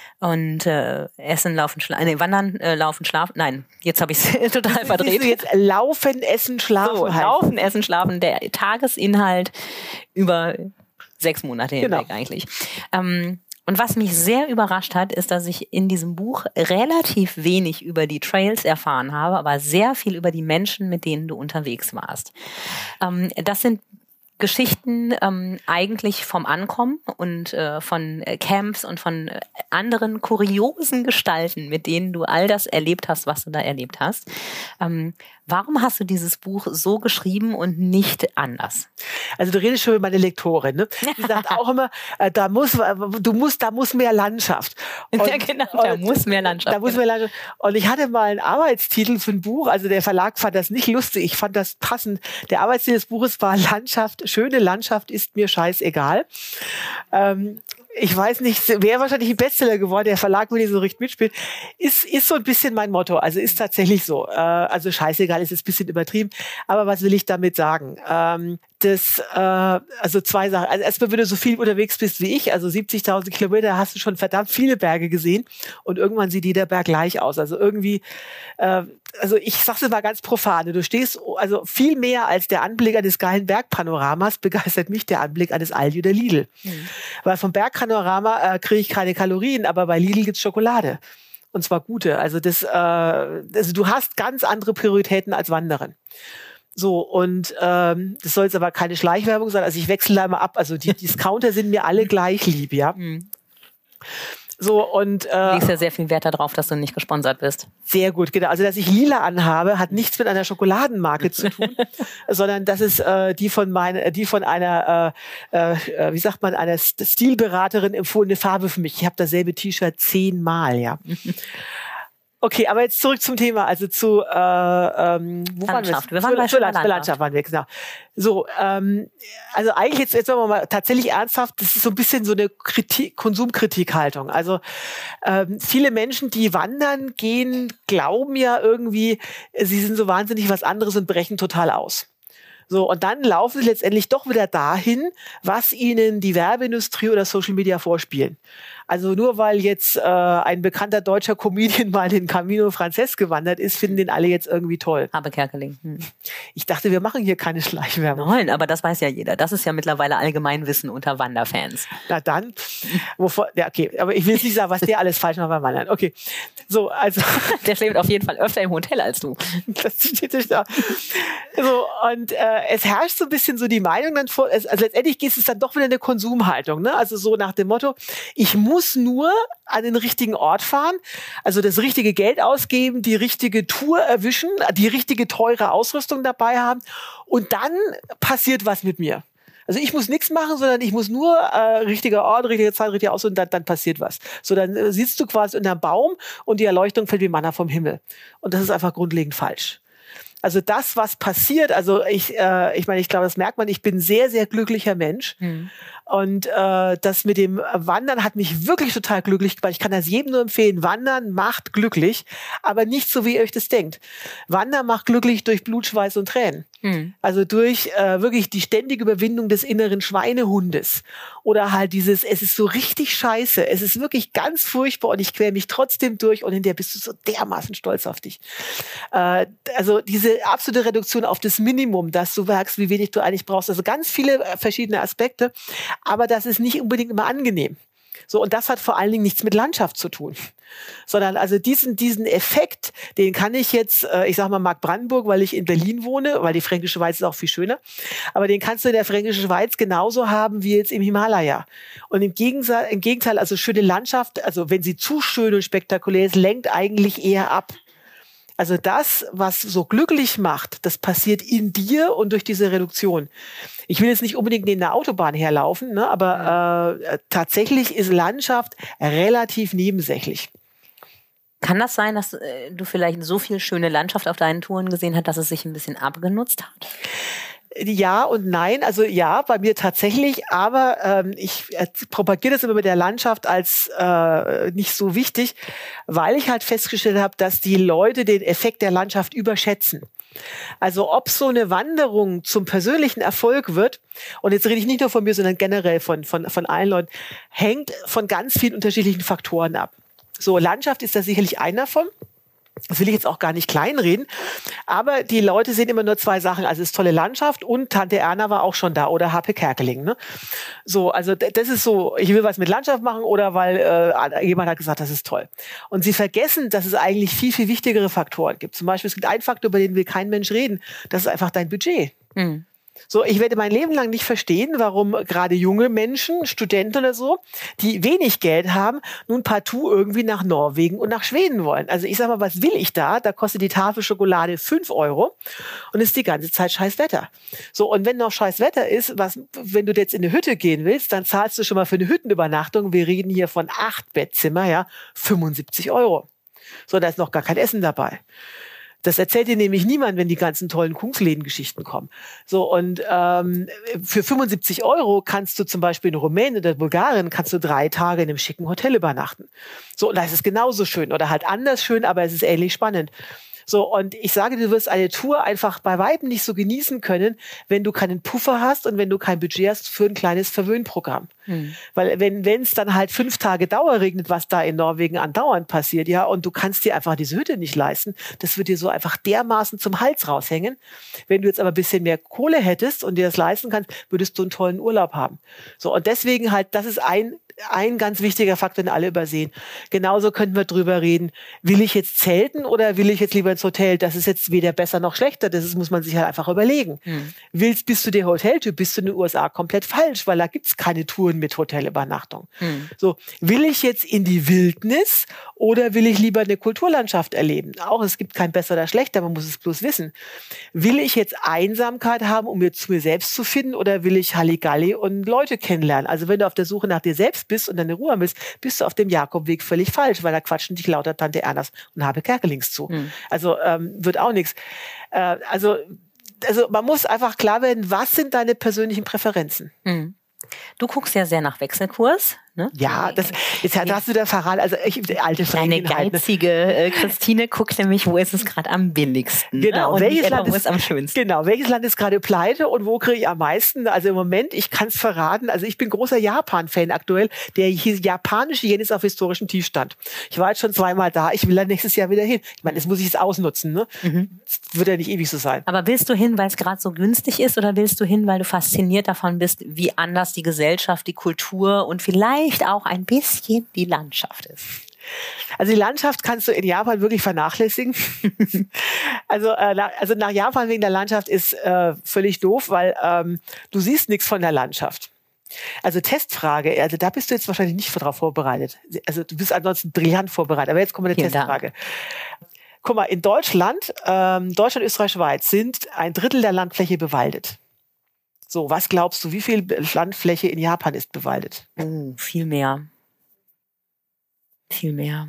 Und äh, Essen, Laufen, Schlafen, nee, Wandern, äh, Laufen, Schlafen, nein, jetzt habe ich es total verdreht. Du jetzt Laufen, Essen, Schlafen. So, Laufen, Essen, Schlafen, der Tagesinhalt über sechs Monate hinweg genau. eigentlich. Ähm, Und was mich sehr überrascht hat, ist, dass ich in diesem Buch relativ wenig über die Trails erfahren habe, aber sehr viel über die Menschen, mit denen du unterwegs warst. Ähm, das sind Geschichten ähm, eigentlich vom Ankommen und äh, von Camps und von anderen kuriosen Gestalten, mit denen du all das erlebt hast, was du da erlebt hast. Ähm, warum hast du dieses Buch so geschrieben und nicht anders? Also du redest schon mit meiner Lektorin, ne? Die sagt auch immer, äh, da muss, du musst, da muss mehr Landschaft. Und, ja, genau, da und, muss mehr Landschaft. Da muss mehr Landschaft. Und ich hatte mal einen Arbeitstitel für ein Buch, also der Verlag fand das nicht lustig, ich fand das passend. Der Arbeitstitel des Buches war Landschaft, schöne Landschaft ist mir scheißegal. Ähm, ich weiß nicht, wäre wahrscheinlich ein Bestseller geworden, der Verlag würde so richtig mitspielen. Ist, ist so ein bisschen mein Motto, also ist tatsächlich so. Äh, also scheißegal ist jetzt ein bisschen übertrieben, aber was will ich damit sagen? Ähm, das, äh, also zwei Sachen. Also erstmal, wenn du so viel unterwegs bist wie ich, also siebzigtausend Kilometer, hast du schon verdammt viele Berge gesehen und irgendwann sieht jeder Berg gleich aus. Also irgendwie, äh, also ich sag's mal ganz profane, du stehst, also viel mehr als der Anblick eines geilen Bergpanoramas begeistert mich der Anblick eines Aldi oder Lidl. Mhm. Weil vom Bergpanorama äh, kriege ich keine Kalorien, aber bei Lidl gibt's Schokolade. Und zwar gute. Also das, äh, also du hast ganz andere Prioritäten als Wanderin. So, und ähm, das soll jetzt aber keine Schleichwerbung sein, also ich wechsle da mal ab, also die Discounter sind mir alle gleich lieb, ja. Mhm. So, und, äh, du legst ja sehr viel Wert darauf, dass du nicht gesponsert bist. Sehr gut, genau. Also, dass ich lila anhabe, hat nichts mit einer Schokoladenmarke zu tun, sondern das ist äh, die von meine, die von einer, äh, äh, wie sagt man, einer Stilberaterin empfohlene Farbe für mich. Ich habe dasselbe T-Shirt zehnmal, ja. Okay, aber jetzt zurück zum Thema, also zu äh, ähm, wo Landschaft. waren wir? Wir waren bei zur Landschaft. Landschaft waren wir, genau. So, ähm, also eigentlich jetzt jetzt sagen wir mal tatsächlich ernsthaft, das ist so ein bisschen so eine Kritik, Konsumkritikhaltung. Also ähm, viele Menschen, die wandern gehen, glauben ja irgendwie, sie sind so wahnsinnig was anderes und brechen total aus. So, und dann laufen sie letztendlich doch wieder dahin, was ihnen die Werbeindustrie oder Social Media vorspielen. Also nur weil jetzt äh, ein bekannter deutscher Comedian mal den Camino Frances gewandert ist, finden den alle jetzt irgendwie toll. Habe Kerkeling. Hm. Ich dachte, wir machen hier keine Schleichwerbung. Nein, aber das weiß ja jeder. Das ist ja mittlerweile Allgemeinwissen unter Wanderfans. Na dann, wovor, ja, okay, aber ich will jetzt nicht sagen, was der alles falsch macht beim Wandern. Okay, so, also. Der schläft auf jeden Fall öfter im Hotel als du. Das steht nicht da. So, und äh, es herrscht so ein bisschen so die Meinung dann vor, also letztendlich geht es dann doch wieder eine Konsumhaltung, ne? Also so nach dem Motto, ich muss nur an den richtigen Ort fahren, also das richtige Geld ausgeben, die richtige Tour erwischen, die richtige teure Ausrüstung dabei haben und dann passiert was mit mir. Also ich muss nichts machen, sondern ich muss nur äh, richtiger Ort, richtige Zeit, richtige Aus und dann, dann passiert was. So, dann äh, sitzt du quasi unter einem Baum und die Erleuchtung fällt wie Manna vom Himmel. Und das ist einfach grundlegend falsch. Also das, was passiert, also ich, äh, ich meine, ich glaube, das merkt man, ich bin ein sehr, sehr glücklicher Mensch. Mhm. Und äh, das mit dem Wandern hat mich wirklich total glücklich gemacht. Ich kann das jedem nur empfehlen. Wandern macht glücklich, aber nicht so, wie ihr euch das denkt. Wandern macht glücklich durch Blut, Schweiß und Tränen. Mhm. Also durch äh, wirklich die ständige Überwindung des inneren Schweinehundes. Oder halt dieses, es ist so richtig scheiße, es ist wirklich ganz furchtbar und ich quäle mich trotzdem durch und hinterher bist du so dermaßen stolz auf dich. Äh, also diese absolute Reduktion auf das Minimum, dass du merkst, wie wenig du eigentlich brauchst. Also ganz viele verschiedene Aspekte. Aber das ist nicht unbedingt immer angenehm. So, und das hat vor allen Dingen nichts mit Landschaft zu tun. Sondern also diesen, diesen Effekt, den kann ich jetzt, äh, ich sag mal Marktbrandenburg, weil ich in Berlin wohne, weil die Fränkische Schweiz ist auch viel schöner. Aber den kannst du in der Fränkischen Schweiz genauso haben wie jetzt im Himalaya. Und im Gegenteil, im Gegenteil, also schöne Landschaft, also wenn sie zu schön und spektakulär ist, lenkt eigentlich eher ab. Also das, was so glücklich macht, das passiert in dir und durch diese Reduktion. Ich will jetzt nicht unbedingt neben der Autobahn herlaufen, ne, aber äh, tatsächlich ist Landschaft relativ nebensächlich. Kann das sein, dass äh, du vielleicht so viel schöne Landschaft auf deinen Touren gesehen hast, dass es sich ein bisschen abgenutzt hat? Ja und nein, also ja, bei mir tatsächlich, aber ähm, ich äh, propagiere das immer mit der Landschaft als äh, nicht so wichtig, weil ich halt festgestellt habe, dass die Leute den Effekt der Landschaft überschätzen. Also ob so eine Wanderung zum persönlichen Erfolg wird, und jetzt rede ich nicht nur von mir, sondern generell von, von, von allen Leuten, hängt von ganz vielen unterschiedlichen Faktoren ab. So, Landschaft ist da sicherlich einer davon. Das will ich jetzt auch gar nicht kleinreden, aber die Leute sehen immer nur zwei Sachen. Also es ist tolle Landschaft und Tante Erna war auch schon da oder H P Kerkeling. Ne? So, also das ist so, ich will was mit Landschaft machen oder weil äh, jemand hat gesagt, das ist toll. Und sie vergessen, dass es eigentlich viel, viel wichtigere Faktoren gibt. Zum Beispiel, es gibt einen Faktor, über den will kein Mensch reden. Das ist einfach dein Budget. Mhm. So, ich werde mein Leben lang nicht verstehen, warum gerade junge Menschen, Studenten oder so, die wenig Geld haben, nun partout irgendwie nach Norwegen und nach Schweden wollen. Also ich sag mal, was will ich da? Da kostet die Tafel Schokolade fünf Euro und ist die ganze Zeit scheiß Wetter. So, und wenn noch scheiß Wetter ist, was, wenn du jetzt in eine Hütte gehen willst, dann zahlst du schon mal für eine Hüttenübernachtung, wir reden hier von acht Bettzimmer, ja, fünfundsiebzig Euro. So, da ist noch gar kein Essen dabei. Das erzählt dir nämlich niemand, wenn die ganzen tollen Kungsläden-Geschichten kommen. So, und ähm, für fünfundsiebzig Euro kannst du zum Beispiel in Rumänien oder Bulgarien kannst du drei Tage in einem schicken Hotel übernachten. So, und da ist es genauso schön oder halt anders schön, aber es ist ähnlich spannend. So, und ich sage, du wirst eine Tour einfach bei Weitem nicht so genießen können, wenn du keinen Puffer hast und wenn du kein Budget hast für ein kleines Verwöhnprogramm. Hm. Weil wenn wenn es dann halt fünf Tage Dauerregnet, was da in Norwegen andauernd passiert, ja, und du kannst dir einfach diese Hütte nicht leisten, das wird dir so einfach dermaßen zum Hals raushängen. Wenn du jetzt aber ein bisschen mehr Kohle hättest und dir das leisten kannst, würdest du einen tollen Urlaub haben. So, und deswegen halt, das ist ein ein ganz wichtiger Faktor, den alle übersehen. Genauso könnten wir drüber reden, will ich jetzt zelten oder will ich jetzt lieber ins Hotel? Das ist jetzt weder besser noch schlechter, das ist, muss man sich halt einfach überlegen. Hm. Willst, bist du der Hoteltyp, bist du in den U S A komplett falsch, weil da gibt's keine Touren mit Hotelübernachtung. Hm. So, will ich jetzt in die Wildnis oder will ich lieber eine Kulturlandschaft erleben? Auch, es gibt kein besser oder schlechter, man muss es bloß wissen. Will ich jetzt Einsamkeit haben, um mir zu mir selbst zu finden oder will ich Halligalli und Leute kennenlernen? Also wenn du auf der Suche nach dir selbst bist und deine Ruhe bist, bist du auf dem Jakobweg völlig falsch, weil da quatschen dich lauter Tante Ernas und Habe Kerkelings zu. Mhm. Also ähm, wird auch nichts. Äh, also, also man muss einfach klar werden, was sind deine persönlichen Präferenzen? Mhm. Du guckst ja sehr nach Wechselkurs. Ne? Ja, das ist ja, da hast du da verraten. Also ich, die alte Eine geizige äh, Christine guckt nämlich, wo ist es gerade am billigsten. Genau, ne? Und welches etwa, Land wo ist ist am schönsten. Genau, welches Land ist gerade pleite und wo kriege ich am meisten? Also im Moment, ich kann es verraten. Also ich bin großer Japan-Fan aktuell. Der hier japanische Yen ist auf historischem Tiefstand. Ich war jetzt schon zweimal da. Ich will da nächstes Jahr wieder hin. Ich meine, das muss ich jetzt ausnutzen. Ne? Mhm. Das wird ja nicht ewig so sein. Aber willst du hin, weil es gerade so günstig ist, oder willst du hin, weil du fasziniert davon bist, wie anders die Gesellschaft, die Kultur und vielleicht auch ein bisschen die Landschaft ist? Also die Landschaft kannst du in Japan wirklich vernachlässigen. also, äh, also nach Japan wegen der Landschaft ist äh, völlig doof, weil ähm, du siehst nichts von der Landschaft. Also Testfrage, also da bist du jetzt wahrscheinlich nicht darauf vorbereitet. Also du bist ansonsten brillant vorbereitet, aber jetzt kommt eine Testfrage. Dank. Guck mal, in Deutschland, ähm, Deutschland, Österreich, Schweiz sind ein Drittel der Landfläche bewaldet. So, was glaubst du, wie viel Landfläche in Japan ist bewaldet? Oh, viel mehr. Viel mehr.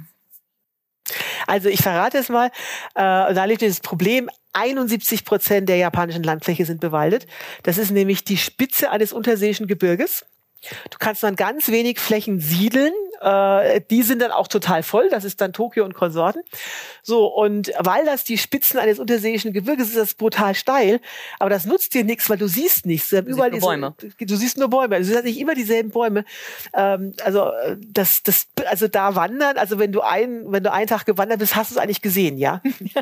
Also ich verrate es mal, äh, da liegt das Problem, einundsiebzig Prozent der japanischen Landfläche sind bewaldet. Das ist nämlich die Spitze eines unterseeischen Gebirges. Du kannst dann ganz wenig Flächen siedeln. Äh, die sind dann auch total voll. Das ist dann Tokio und Konsorten. So, und weil das die Spitzen eines unterseeischen Gebirges ist, ist das brutal steil. Aber das nutzt dir nichts, weil du siehst nichts. Du, überall siehst nur Bäume. Ist, du siehst nur Bäume. Du siehst nicht immer dieselben Bäume. Ähm, also, das, das, also da wandern, also wenn du ein, wenn du einen Tag gewandert bist, hast du es eigentlich gesehen, ja?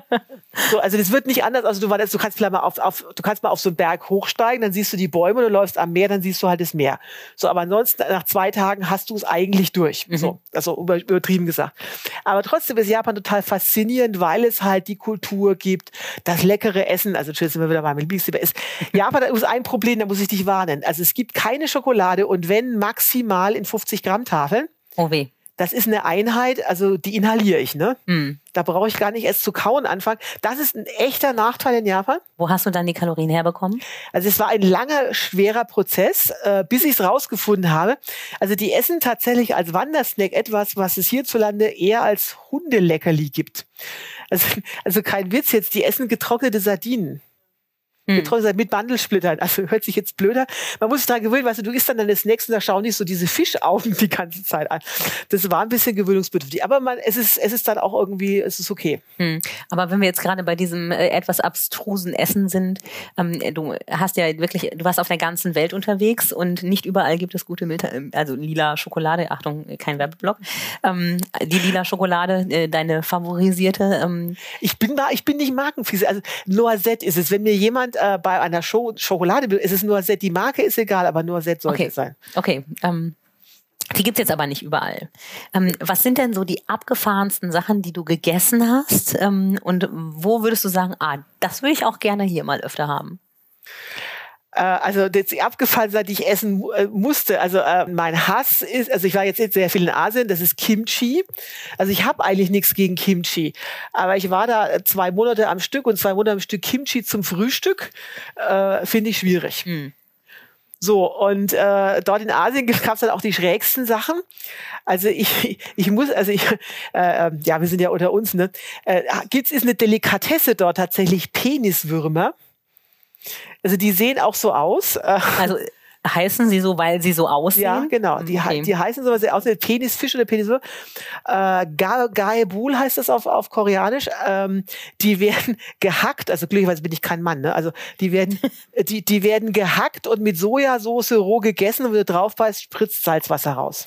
So, also das wird nicht anders. Also du wanderst, du kannst vielleicht mal auf, auf, du kannst mal auf so einen Berg hochsteigen, dann siehst du die Bäume, du läufst am Meer, dann siehst du halt das Meer. So, aber ansonsten, nach zwei Tagen hast du es eigentlich durch. Mhm. So, also übertrieben gesagt. Aber trotzdem ist Japan total faszinierend, weil es halt die Kultur gibt, das leckere Essen, also jetzt sind wir wieder beim Lieblingsthema ist. Japan, da ist ein Problem, da muss ich dich warnen. Also es gibt keine Schokolade und wenn maximal in fünfzig Gramm Tafeln. Oh weh. Das ist eine Einheit, also die inhaliere ich, ne? Hm. Da brauche ich gar nicht erst zu kauen anfangen. Das ist ein echter Nachteil in Japan. Wo hast du dann die Kalorien herbekommen? Also es war ein langer, schwerer Prozess, äh, bis ich es rausgefunden habe. Also die essen tatsächlich als Wandersnack etwas, was es hierzulande eher als Hundeleckerli gibt. Also, also kein Witz jetzt, die essen getrocknete Sardinen. Hm. Mit Mandelsplittern. Also hört sich jetzt blöder. Man muss sich daran gewöhnen, weißt du, du isst dann deine Snacks und da schauen nicht so diese Fischaugen die ganze Zeit an. Das war ein bisschen gewöhnungsbedürftig. Aber man, es ist, es ist dann auch irgendwie, es ist okay. Hm. Aber wenn wir jetzt gerade bei diesem äh, etwas abstrusen Essen sind, ähm, du hast ja wirklich, du warst auf der ganzen Welt unterwegs und nicht überall gibt es gute Milch, also lila Schokolade, Achtung, kein Werbeblock. Ähm, die lila Schokolade, äh, deine favorisierte. Ähm, ich bin da, ich bin nicht Markenfiese. Also Noisette ist es. Wenn mir jemand äh, bei einer Show Schokolade, ist es Noisette. Die Marke ist egal, aber Noisette sollte okay. es sein. Okay, ähm, die gibt's jetzt aber nicht überall. Ähm, was sind denn so die abgefahrensten Sachen, die du gegessen hast? Ähm, und wo würdest du sagen, ah, das würde ich auch gerne hier mal öfter haben? Also das abgefallen, seit ich essen äh, musste. Also äh, mein Hass ist, also ich war jetzt sehr viel in Asien, das ist Kimchi. Also ich habe eigentlich nichts gegen Kimchi, aber ich war da zwei Monate am Stück und zwei Monate am Stück Kimchi zum Frühstück, äh, finde ich schwierig. Hm. So, und äh, dort in Asien gab es dann auch die schrägsten Sachen. Also ich, ich muss, also ich, äh, ja, wir sind ja unter uns, ne? Äh, gibt's ist eine Delikatesse dort tatsächlich Peniswürmer. Also die sehen auch so aus. Also heißen sie so, weil sie so aussehen? Ja, genau. Die, okay. die heißen so, weil sie aussehen. Penisfisch oder Peniswürmer. Äh, Gaebul heißt das auf, auf Koreanisch. Ähm, die werden gehackt, also glücklicherweise bin ich kein Mann, ne? Also die werden, die, die werden gehackt und mit Sojasauce roh gegessen und wenn du drauf beißt, spritzt Salzwasser raus.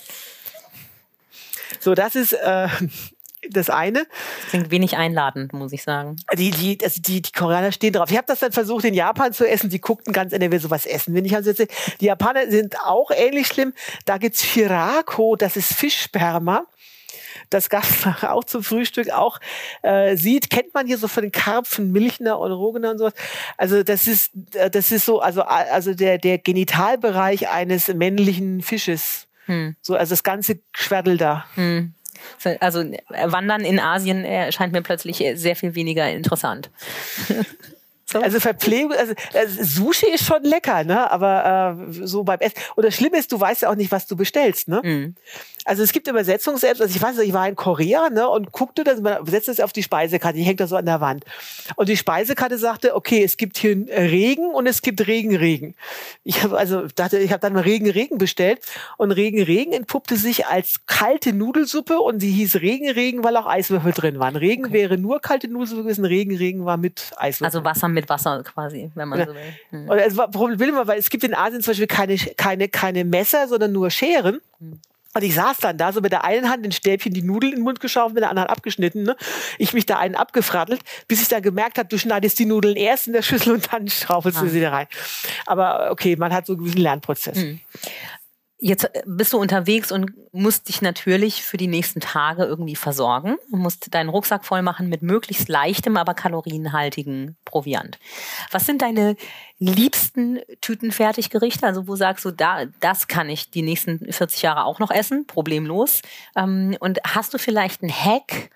So, das ist äh, das eine. Das klingt wenig einladend, muss ich sagen. Die, die, also die, die Koreaner stehen drauf. Ich habe das dann versucht, in Japan zu essen. Die guckten ganz, wenn wir sowas essen. Wenn ich also jetzt, die Japaner sind auch ähnlich schlimm. Da gibt's Shirako, das ist Fischsperma. Das gab's auch zum Frühstück. Auch äh, sieht, kennt man hier so von den Karpfen, Milchner und Rogener und sowas. Also das ist, das ist so, also also der der Genitalbereich eines männlichen Fisches. Hm. So, also das ganze Schwerdel da. Hm. Also Wandern in Asien erscheint mir plötzlich sehr viel weniger interessant. So. Also Verpflegung, also, also Sushi ist schon lecker, ne? Aber äh, so beim Essen. Und das Schlimme ist, du weißt ja auch nicht, was du bestellst, ne? Mm. Also es gibt Übersetzungs-Apps, also ich weiß nicht, ich war in Korea, ne, und guckte das, man setzt das auf die Speisekarte, die hängt da so an der Wand. Und die Speisekarte sagte, okay, es gibt hier Regen und es gibt Regen, Regen. Ich habe also dachte, ich habe dann mal Regen, Regen bestellt und Regen, Regen entpuppte sich als kalte Nudelsuppe und sie hieß Regen, Regen, weil auch Eiswürfel drin waren. Regen okay. wäre nur kalte Nudelsuppe gewesen, Regen, Regen war mit Eiswürfel. Also Wasser mit Wasser quasi, wenn man ja. so will. Hm. Und es war Problem, weil es gibt in Asien zum Beispiel keine, keine, keine Messer, sondern nur Scheren. Hm. Und ich saß dann da, so mit der einen Hand in Stäbchen die Nudeln in den Mund geschaufelt, mit der anderen abgeschnitten. Ne? Ich mich da einen abgefrattelt, bis ich dann gemerkt habe, du schneidest die Nudeln erst in der Schüssel und dann schaufelst ah. du sie da rein. Aber okay, man hat so einen gewissen Lernprozess. Hm. Jetzt bist du unterwegs und musst dich natürlich für die nächsten Tage irgendwie versorgen. Du musst deinen Rucksack voll machen mit möglichst leichtem, aber kalorienhaltigen Proviant. Was sind deine liebsten Tütenfertiggerichte? Also wo sagst du, da, das kann ich die nächsten vierzig Jahre auch noch essen, problemlos. Und hast du vielleicht einen Hack,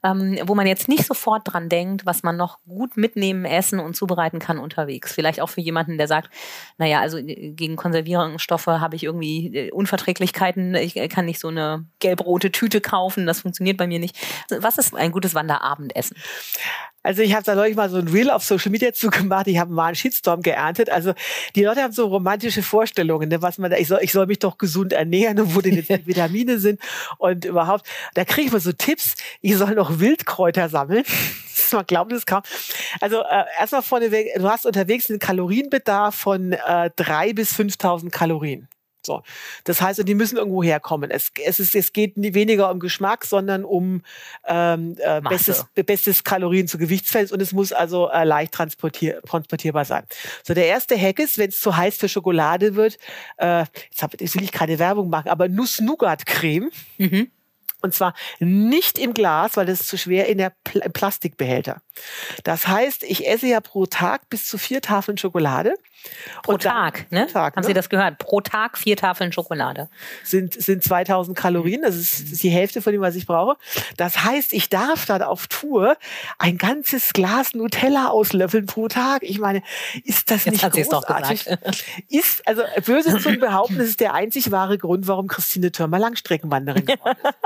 wo man jetzt nicht sofort dran denkt, was man noch gut mitnehmen, essen und zubereiten kann unterwegs? Vielleicht auch für jemanden, der sagt, naja, also gegen Konservierungsstoffe habe ich irgendwie Unverträglichkeiten, ich kann nicht so eine gelb-rote Tüte kaufen, das funktioniert bei mir nicht. Was ist ein gutes Wanderabendessen? Also ich habe da neulich mal so ein Reel auf Social Media zugemacht, ich habe mal einen Shitstorm geerntet. Also die Leute haben so romantische Vorstellungen, ne, was man da, ich soll, ich soll mich doch gesund ernähren und wo denn jetzt die Vitamine sind und überhaupt. Da kriege ich mal so Tipps, ich soll noch Wildkräuter sammeln. Man glaubt es kaum. Also äh, erstmal vorneweg, du hast unterwegs einen Kalorienbedarf von äh, drei bis fünftausend Kalorien. So, das heißt, und die müssen irgendwo herkommen. Es, es, ist, es geht nie weniger um Geschmack, sondern um ähm, äh, bestes, bestes Kalorien zu Gewichtsverhältnis und es muss also äh, leicht transportier, transportierbar sein. So, der erste Hack ist, wenn es zu heiß für Schokolade wird, äh, jetzt, hab, jetzt will ich keine Werbung machen, aber Nuss-Nougat-Creme. Mhm. Und zwar nicht im Glas, weil das ist zu schwer in der Pl- im Plastikbehälter. Das heißt, ich esse ja pro Tag bis zu vier Tafeln Schokolade. Pro und Tag, dann, ne? Tag, Haben ne? Sie das gehört? Pro Tag vier Tafeln Schokolade. Sind, sind zweitausend Kalorien. Das ist, das ist die Hälfte von dem, was ich brauche. Das heißt, ich darf dann auf Tour ein ganzes Glas Nutella auslöffeln pro Tag. Ich meine, ist das Jetzt nicht großartig? Ist, also böse Zungen behaupten, das ist der einzig wahre Grund, warum Christine Thürmer Langstreckenwanderin geworden ist.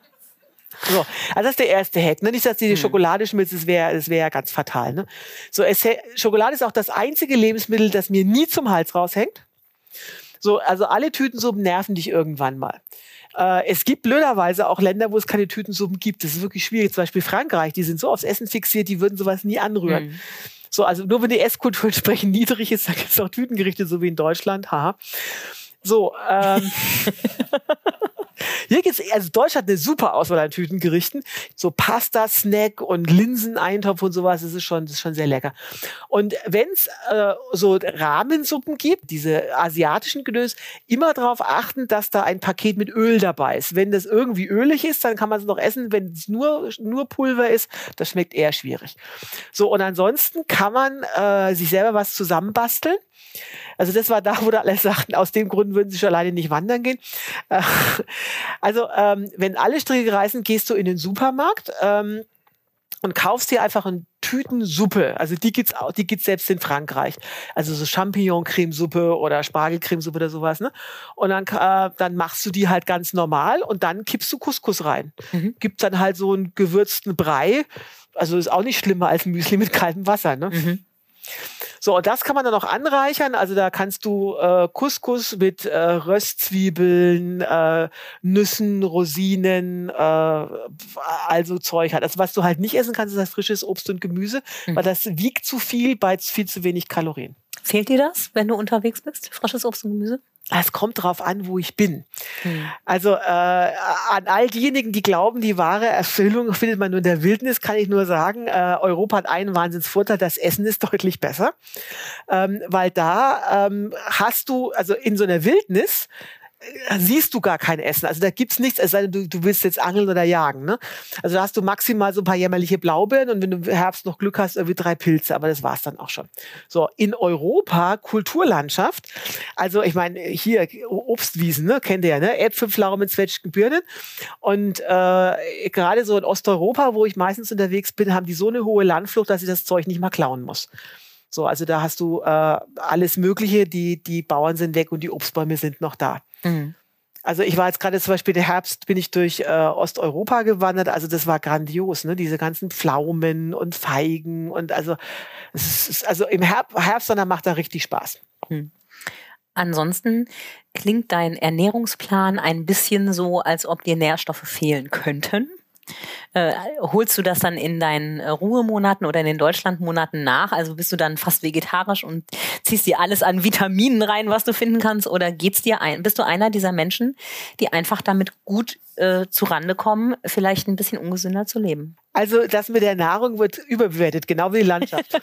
So, also das ist der erste Hack. Ne? Nicht, dass die, die Schokolade schmilzt, das wäre das wäre ja ganz fatal. Ne? So, es, Schokolade ist auch das einzige Lebensmittel, das mir nie zum Hals raushängt. So, also alle Tütensuppen nerven dich irgendwann mal. Äh, es gibt blöderweise auch Länder, wo es keine Tütensuppen gibt. Das ist wirklich schwierig. Zum Beispiel Frankreich, die sind so aufs Essen fixiert, die würden sowas nie anrühren. Mhm. So, also nur wenn die Esskultur entsprechend niedrig ist, dann gibt es auch Tütengerichte, so wie in Deutschland. Haha. So, ähm... Hier gibt's, also Deutschland hat eine super Auswahl an Tütengerichten. So Pasta, Snack und Linseneintopf und sowas, das ist schon, das ist schon sehr lecker. Und wenn's äh, so Rahmensuppen gibt, diese asiatischen Gedöns, immer darauf achten, dass da ein Paket mit Öl dabei ist. Wenn das irgendwie ölig ist, dann kann man es noch essen. Wenn es nur, nur Pulver ist, das schmeckt eher schwierig. So, und ansonsten kann man äh, sich selber was zusammenbasteln. Also das war da, wo da alle sagten, aus dem Grund würden sie schon alleine nicht wandern gehen. Also ähm, wenn alle Stricke reißen, gehst du in den Supermarkt ähm, und kaufst dir einfach eine Tütensuppe. Also die gibt's auch, die gibt's selbst in Frankreich. Also so Champignon-Cremesuppe oder Spargelcremesuppe oder sowas. Ne? Und dann, äh, dann machst du die halt ganz normal und dann kippst du Couscous rein. Mhm. Gibt dann halt so einen gewürzten Brei. Also ist auch nicht schlimmer als Müsli mit kaltem Wasser. Ne? Mhm. So, und das kann man dann noch anreichern. Also da kannst du äh, Couscous mit äh, Röstzwiebeln, äh, Nüssen, Rosinen, äh, also Zeug hat. Also was du halt nicht essen kannst, ist das frisches Obst und Gemüse, mhm. weil das wiegt zu viel bei viel zu wenig Kalorien. Fehlt dir das, wenn du unterwegs bist, frisches Obst und Gemüse? Es kommt drauf an, wo ich bin. Hm. Also äh, an all diejenigen, die glauben, die wahre Erfüllung findet man nur in der Wildnis, kann ich nur sagen, äh, Europa hat einen Wahnsinnsvorteil, das Essen ist deutlich besser. Ähm, weil da ähm, hast du, also in so einer Wildnis, siehst du gar kein Essen. Also da gibt's nichts, es sei denn, du, du willst jetzt angeln oder jagen. Ne? Also da hast du maximal so ein paar jämmerliche Blaubeeren und wenn du im Herbst noch Glück hast, irgendwie drei Pilze, aber das war's dann auch schon. So, in Europa, Kulturlandschaft, also ich meine, hier Obstwiesen, ne? Kennt ihr ja, ne? Äpfel, Pflaumen, Zwetschgen, Birnen. Und äh, gerade so in Osteuropa, wo ich meistens unterwegs bin, haben die so eine hohe Landflucht, dass ich das Zeug nicht mal klauen muss. So, also da hast du äh, alles Mögliche, die, die Bauern sind weg und die Obstbäume sind noch da. Mhm. Also ich war jetzt gerade zum Beispiel im Herbst, bin ich durch äh, Osteuropa gewandert, also das war grandios, ne? Diese ganzen Pflaumen und Feigen und also es ist, also im Herb- Herbst, dann macht da richtig Spaß. Hm. Ansonsten klingt dein Ernährungsplan ein bisschen so, als ob dir Nährstoffe fehlen könnten. Äh, holst du das dann in deinen äh, Ruhemonaten oder in den Deutschlandmonaten nach? Also bist du dann fast vegetarisch und ziehst dir alles an Vitaminen rein, was du finden kannst? Oder geht's dir ein? Bist du einer dieser Menschen, die einfach damit gut äh, zurande kommen, vielleicht ein bisschen ungesünder zu leben? Also das mit der Nahrung wird überbewertet, genau wie die Landschaft.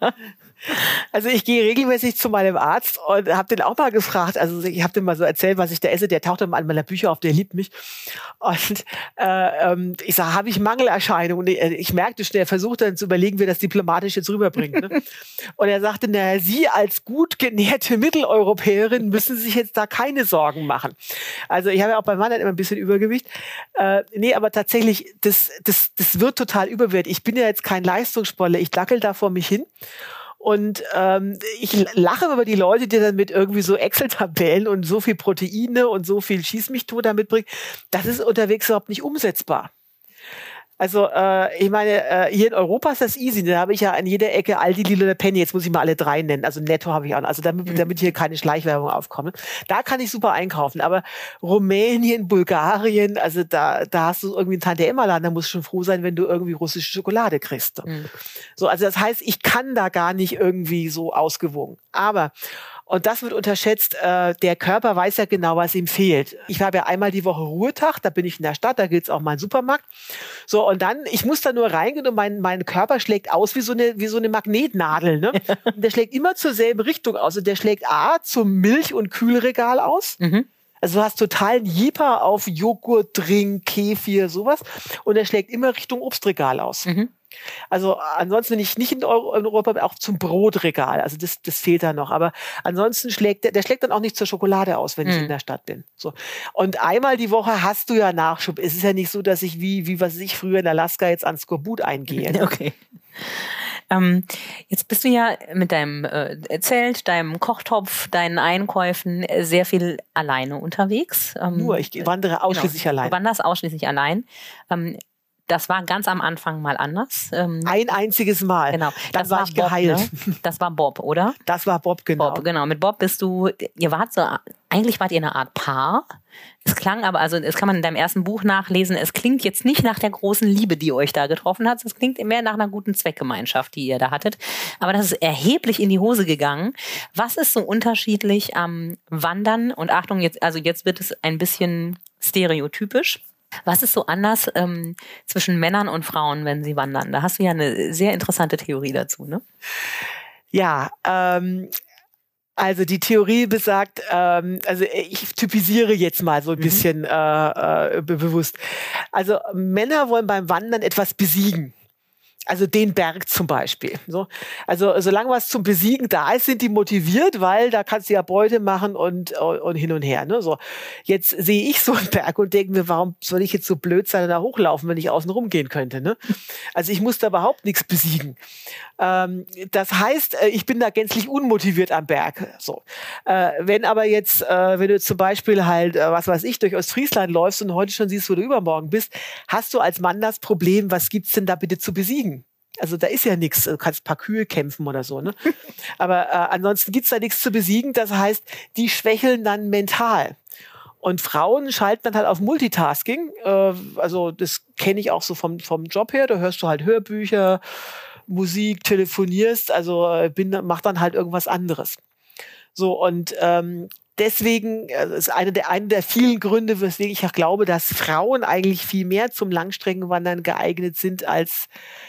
Also ich gehe regelmäßig zu meinem Arzt und habe den auch mal gefragt, also ich habe dem mal so erzählt, was ich da esse, der taucht immer an meiner Bücher auf, der liebt mich. Und äh, ähm, ich sage, habe ich Mangelerscheinungen? Ich, ich merkte schnell, er versucht dann zu überlegen, wie er das diplomatisch jetzt rüberbringt. Ne? Und er sagte, na, Sie als gut genährte Mitteleuropäerin müssen sich jetzt da keine Sorgen machen. Also ich habe ja auch beim Mann immer ein bisschen Übergewicht. Äh, nee, aber tatsächlich, das, das, das wird total überbewertet. Ich bin ja jetzt kein Leistungssportler, ich dackel da vor mich hin. Und ähm, ich lache über die Leute, die dann mit irgendwie so Excel-Tabellen und so viel Proteine und so viel Schieß-mich-tot da mitbringen. Das ist unterwegs überhaupt nicht umsetzbar. Also äh, ich meine, äh, hier in Europa ist das easy. Da habe ich ja an jeder Ecke Aldi, Lidl oder Penny. Jetzt muss ich mal alle drei nennen. Also Netto habe ich auch. Also damit, mhm. damit hier keine Schleichwerbung aufkommt. Da kann ich super einkaufen. Aber Rumänien, Bulgarien, also da, da hast du irgendwie einen Tante-Emma-Laden. Da musst du schon froh sein, wenn du irgendwie russische Schokolade kriegst. Mhm. So, also das heißt, ich kann da gar nicht irgendwie so ausgewogen. Aber und das wird unterschätzt, äh, der Körper weiß ja genau, was ihm fehlt. Ich habe ja einmal die Woche Ruhetag, da bin ich in der Stadt, da gibt's auch mal einen Supermarkt. So, und dann, ich muss da nur reingehen und mein, mein Körper schlägt aus wie so eine, wie so eine Magnetnadel, ne? Und der schlägt immer zur selben Richtung aus. Und der schlägt A zum Milch- und Kühlregal aus. Mhm. Also du hast totalen Jipper auf Joghurt, Drink, Kefir, sowas. Und der schlägt immer Richtung Obstregal aus. Mhm. Also ansonsten, wenn ich nicht in Europa bin, auch zum Brotregal. Also das, das fehlt da noch. Aber ansonsten schlägt der, der schlägt dann auch nicht zur Schokolade aus, wenn mhm. ich in der Stadt bin. So. Und einmal die Woche hast du ja Nachschub. Es ist ja nicht so, dass ich wie, wie was ich früher in Alaska jetzt ans Skorbut eingehe. Ne? Okay. Ähm, jetzt bist du ja mit deinem äh, Zelt, deinem Kochtopf, deinen Einkäufen äh, sehr viel alleine unterwegs. Ähm, Nur, ich wandere ausschließlich genau, allein. Du wanderst ausschließlich allein. Ähm, Das war ganz am Anfang mal anders. Ähm, Ein einziges Mal. Genau. Dann das war, war ich Bob, geheilt. Ne? Das war Bob, oder? Das war Bob, genau. Bob, genau. Mit Bob bist du, ihr wart so, eigentlich wart ihr eine Art Paar. Es klang aber, also das kann man in deinem ersten Buch nachlesen, es klingt jetzt nicht nach der großen Liebe, die euch da getroffen hat. Es klingt mehr nach einer guten Zweckgemeinschaft, die ihr da hattet. Aber das ist erheblich in die Hose gegangen. Was ist so unterschiedlich am Wandern? Und Achtung, jetzt, also jetzt wird es ein bisschen stereotypisch. Was ist so anders ähm, zwischen Männern und Frauen, wenn sie wandern? Da hast du ja eine sehr interessante Theorie dazu, ne? Ja, ähm, also die Theorie besagt, ähm, also ich typisiere jetzt mal so ein mhm. bisschen äh, äh, bewusst. Also Männer wollen beim Wandern etwas besiegen. Also den Berg zum Beispiel. So. Also solange was zum Besiegen da ist, sind die motiviert, weil da kannst du ja Beute machen und, und hin und her. Ne? So. Jetzt sehe ich so einen Berg und denke mir, warum soll ich jetzt so blöd sein und da hochlaufen, wenn ich außen rumgehen könnte? Ne? Also ich muss da überhaupt nichts besiegen. Ähm, das heißt, ich bin da gänzlich unmotiviert am Berg. So. Äh, wenn aber jetzt, äh, wenn du zum Beispiel halt, äh, was weiß ich, durch Ostfriesland läufst und heute schon siehst, wo du übermorgen bist, hast du als Mann das Problem, was gibt's denn da bitte zu besiegen? Also da ist ja nichts, du kannst ein paar Kühe kämpfen oder so, ne? Aber äh, ansonsten gibt's da nichts zu besiegen. Das heißt, die schwächeln dann mental. Und Frauen schalten dann halt auf Multitasking. Äh, also das kenne ich auch so vom, vom Job her. Da hörst du halt Hörbücher, Musik, telefonierst, also äh, bin, mach dann halt irgendwas anderes. So, und ähm, deswegen also ist eine der, eine der vielen Gründe, weswegen ich auch glaube, dass Frauen eigentlich viel mehr zum Langstreckenwandern geeignet sind als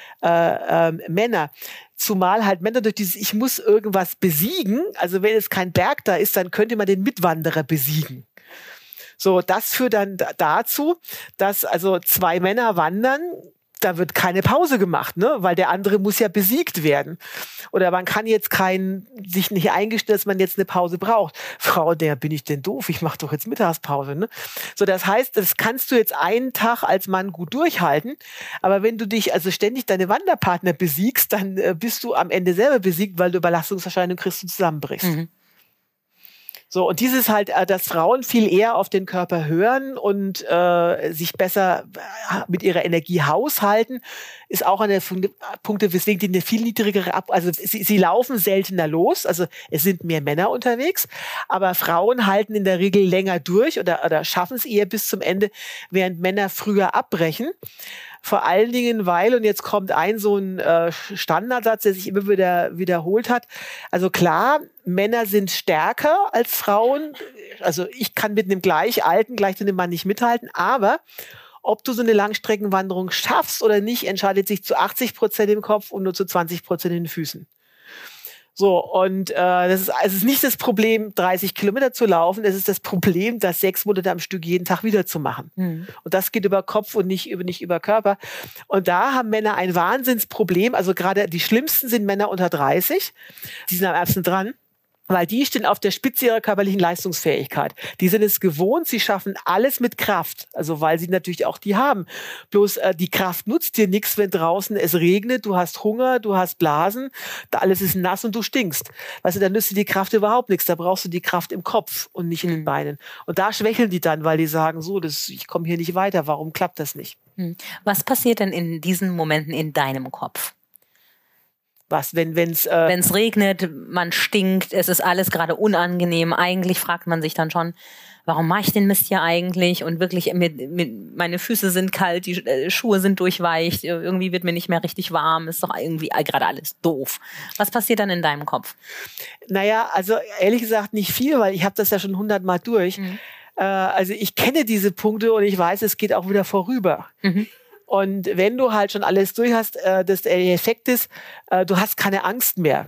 Äh, ähm, Männer. Zumal halt Männer durch dieses, ich muss irgendwas besiegen, also wenn es kein Berg da ist, dann könnte man den Mitwanderer besiegen. So, das führt dann da- dazu, dass also zwei Männer wandern, da wird keine Pause gemacht, ne? Weil der andere muss ja besiegt werden. Oder man kann jetzt kein, sich nicht eingestehen, dass man jetzt eine Pause braucht. Frau, der bin ich denn doof? Ich mache doch jetzt Mittagspause, ne? So, das heißt, das kannst du jetzt einen Tag als Mann gut durchhalten. Aber wenn du dich also ständig deine Wanderpartner besiegst, dann äh, bist du am Ende selber besiegt, weil du Überlastungserscheinungen kriegst und zusammenbrichst. Mhm. So, und dieses halt, äh, dass Frauen viel eher auf den Körper hören und äh, sich besser äh, mit ihrer Energie haushalten, ist auch einer der Punkte, weswegen die eine viel niedrigere Ab... Also sie, sie laufen seltener los, also es sind mehr Männer unterwegs, aber Frauen halten in der Regel länger durch oder, oder schaffen es eher bis zum Ende, während Männer früher abbrechen. Vor allen Dingen, weil, und jetzt kommt ein so ein äh, Standardsatz, der sich immer wieder wiederholt hat. Also klar, Männer sind stärker als Frauen. Also ich kann mit einem gleich alten, gleich zu einem Mann nicht mithalten. Aber ob du so eine Langstreckenwanderung schaffst oder nicht, entscheidet sich zu achtzig Prozent im Kopf und nur zu zwanzig Prozent in den Füßen. So, und äh, das ist, es ist nicht das Problem, dreißig Kilometer zu laufen, es ist das Problem, das sechs Monate am Stück jeden Tag wieder zu machen. Mhm. Und das geht über Kopf und nicht über, nicht über Körper. Und da haben Männer ein Wahnsinnsproblem. Also gerade die schlimmsten sind Männer unter dreißig. Die sind am ärgsten dran. Weil die stehen auf der Spitze ihrer körperlichen Leistungsfähigkeit. Die sind es gewohnt, sie schaffen alles mit Kraft. Also weil sie natürlich auch die haben. Bloß äh, die Kraft nutzt dir nichts, wenn draußen es regnet, du hast Hunger, du hast Blasen, da alles ist nass und du stinkst. Weißt du, dann nützt dir die Kraft überhaupt nichts. Da brauchst du die Kraft im Kopf und nicht in den Beinen. Und da schwächeln die dann, weil die sagen, so, das, ich komme hier nicht weiter, warum klappt das nicht? Was passiert denn in diesen Momenten in deinem Kopf? Was, wenn wenn's äh wenn es regnet, man stinkt, es ist alles gerade unangenehm. Eigentlich fragt man sich dann schon, warum mache ich den Mist hier eigentlich? Und wirklich, mit, mit, meine Füße sind kalt, die äh, Schuhe sind durchweicht, irgendwie wird mir nicht mehr richtig warm, ist doch irgendwie gerade alles doof. Was passiert dann in deinem Kopf? Naja, also ehrlich gesagt nicht viel, weil ich habe das ja schon hundertmal durch. Mhm. Äh, also ich kenne diese Punkte und ich weiß, es geht auch wieder vorüber. Mhm. Und wenn du halt schon alles durch hast, äh, das, der Effekt ist, äh, du hast keine Angst mehr.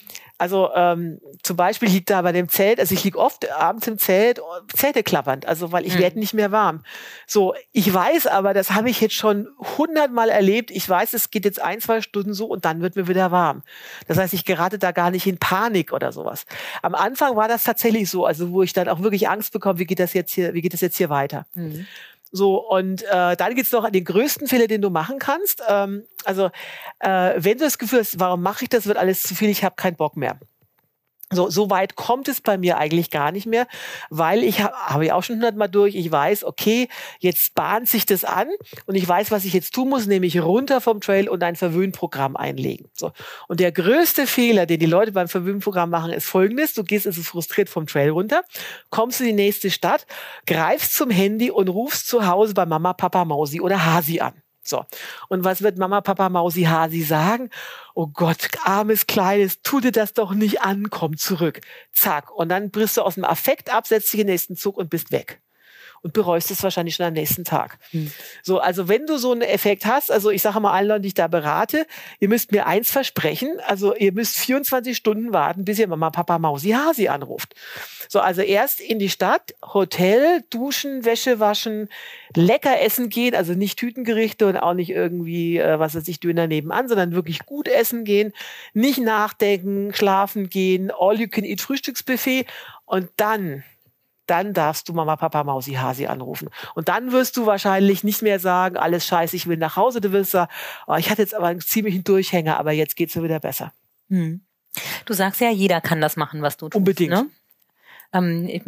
Also ähm, zum Beispiel liegt da bei dem Zelt, also ich liege oft abends im Zelt, Zelte klappernd, also weil ich mhm. werde nicht mehr warm. So, ich weiß aber, das habe ich jetzt schon hundertmal erlebt, ich weiß, es geht jetzt ein, zwei Stunden so und dann wird mir wieder warm. Das heißt, ich gerate da gar nicht in Panik oder sowas. Am Anfang war das tatsächlich so, also wo ich dann auch wirklich Angst bekomme, wie geht das jetzt hier, wie geht das jetzt hier weiter? Mhm. So, und äh, dann geht's noch an den größten Fehler, den du machen kannst. Ähm, also, äh, wenn du das Gefühl hast, warum mache ich das, wird alles zu viel, ich habe keinen Bock mehr. So, so weit kommt es bei mir eigentlich gar nicht mehr, weil ich habe hab ich auch schon hundertmal durch, ich weiß, okay, jetzt bahnt sich das an und ich weiß, was ich jetzt tun muss, nämlich runter vom Trail und ein Verwöhnprogramm einlegen. So. Und der größte Fehler, den die Leute beim Verwöhnprogramm machen, ist folgendes: Du gehst also frustriert vom Trail runter, kommst in die nächste Stadt, greifst zum Handy und rufst zu Hause bei Mama, Papa, Mausi oder Hasi an. So. Und was wird Mama, Papa, Mausi, Hasi sagen? Oh Gott, armes Kleines, tu dir das doch nicht an, komm zurück. Zack. Und dann brichst du aus dem Affekt ab, setzt dich in den nächsten Zug und bist weg. Und bereust es wahrscheinlich schon am nächsten Tag. Hm. So, also wenn du so einen Effekt hast, also ich sage mal allen Leuten, die ich da berate, ihr müsst mir eins versprechen, also ihr müsst vierundzwanzig Stunden warten, bis ihr Mama, Papa, Mausi, Hasi anruft. So, also erst in die Stadt, Hotel, duschen, Wäsche waschen, lecker essen gehen, also nicht Tütengerichte und auch nicht irgendwie, äh, was weiß ich, Döner nebenan, sondern wirklich gut essen gehen, nicht nachdenken, schlafen gehen, all-you-can-eat Frühstücksbuffet und dann dann darfst du Mama, Papa, Mausi, Hasi anrufen. Und dann wirst du wahrscheinlich nicht mehr sagen, alles scheiße, ich will nach Hause. Du wirst sagen, oh, ich hatte jetzt aber einen ziemlichen Durchhänger, aber jetzt geht's mir wieder besser. Hm. Du sagst ja, jeder kann das machen, was du tust. Unbedingt. Ne? Ähm, ich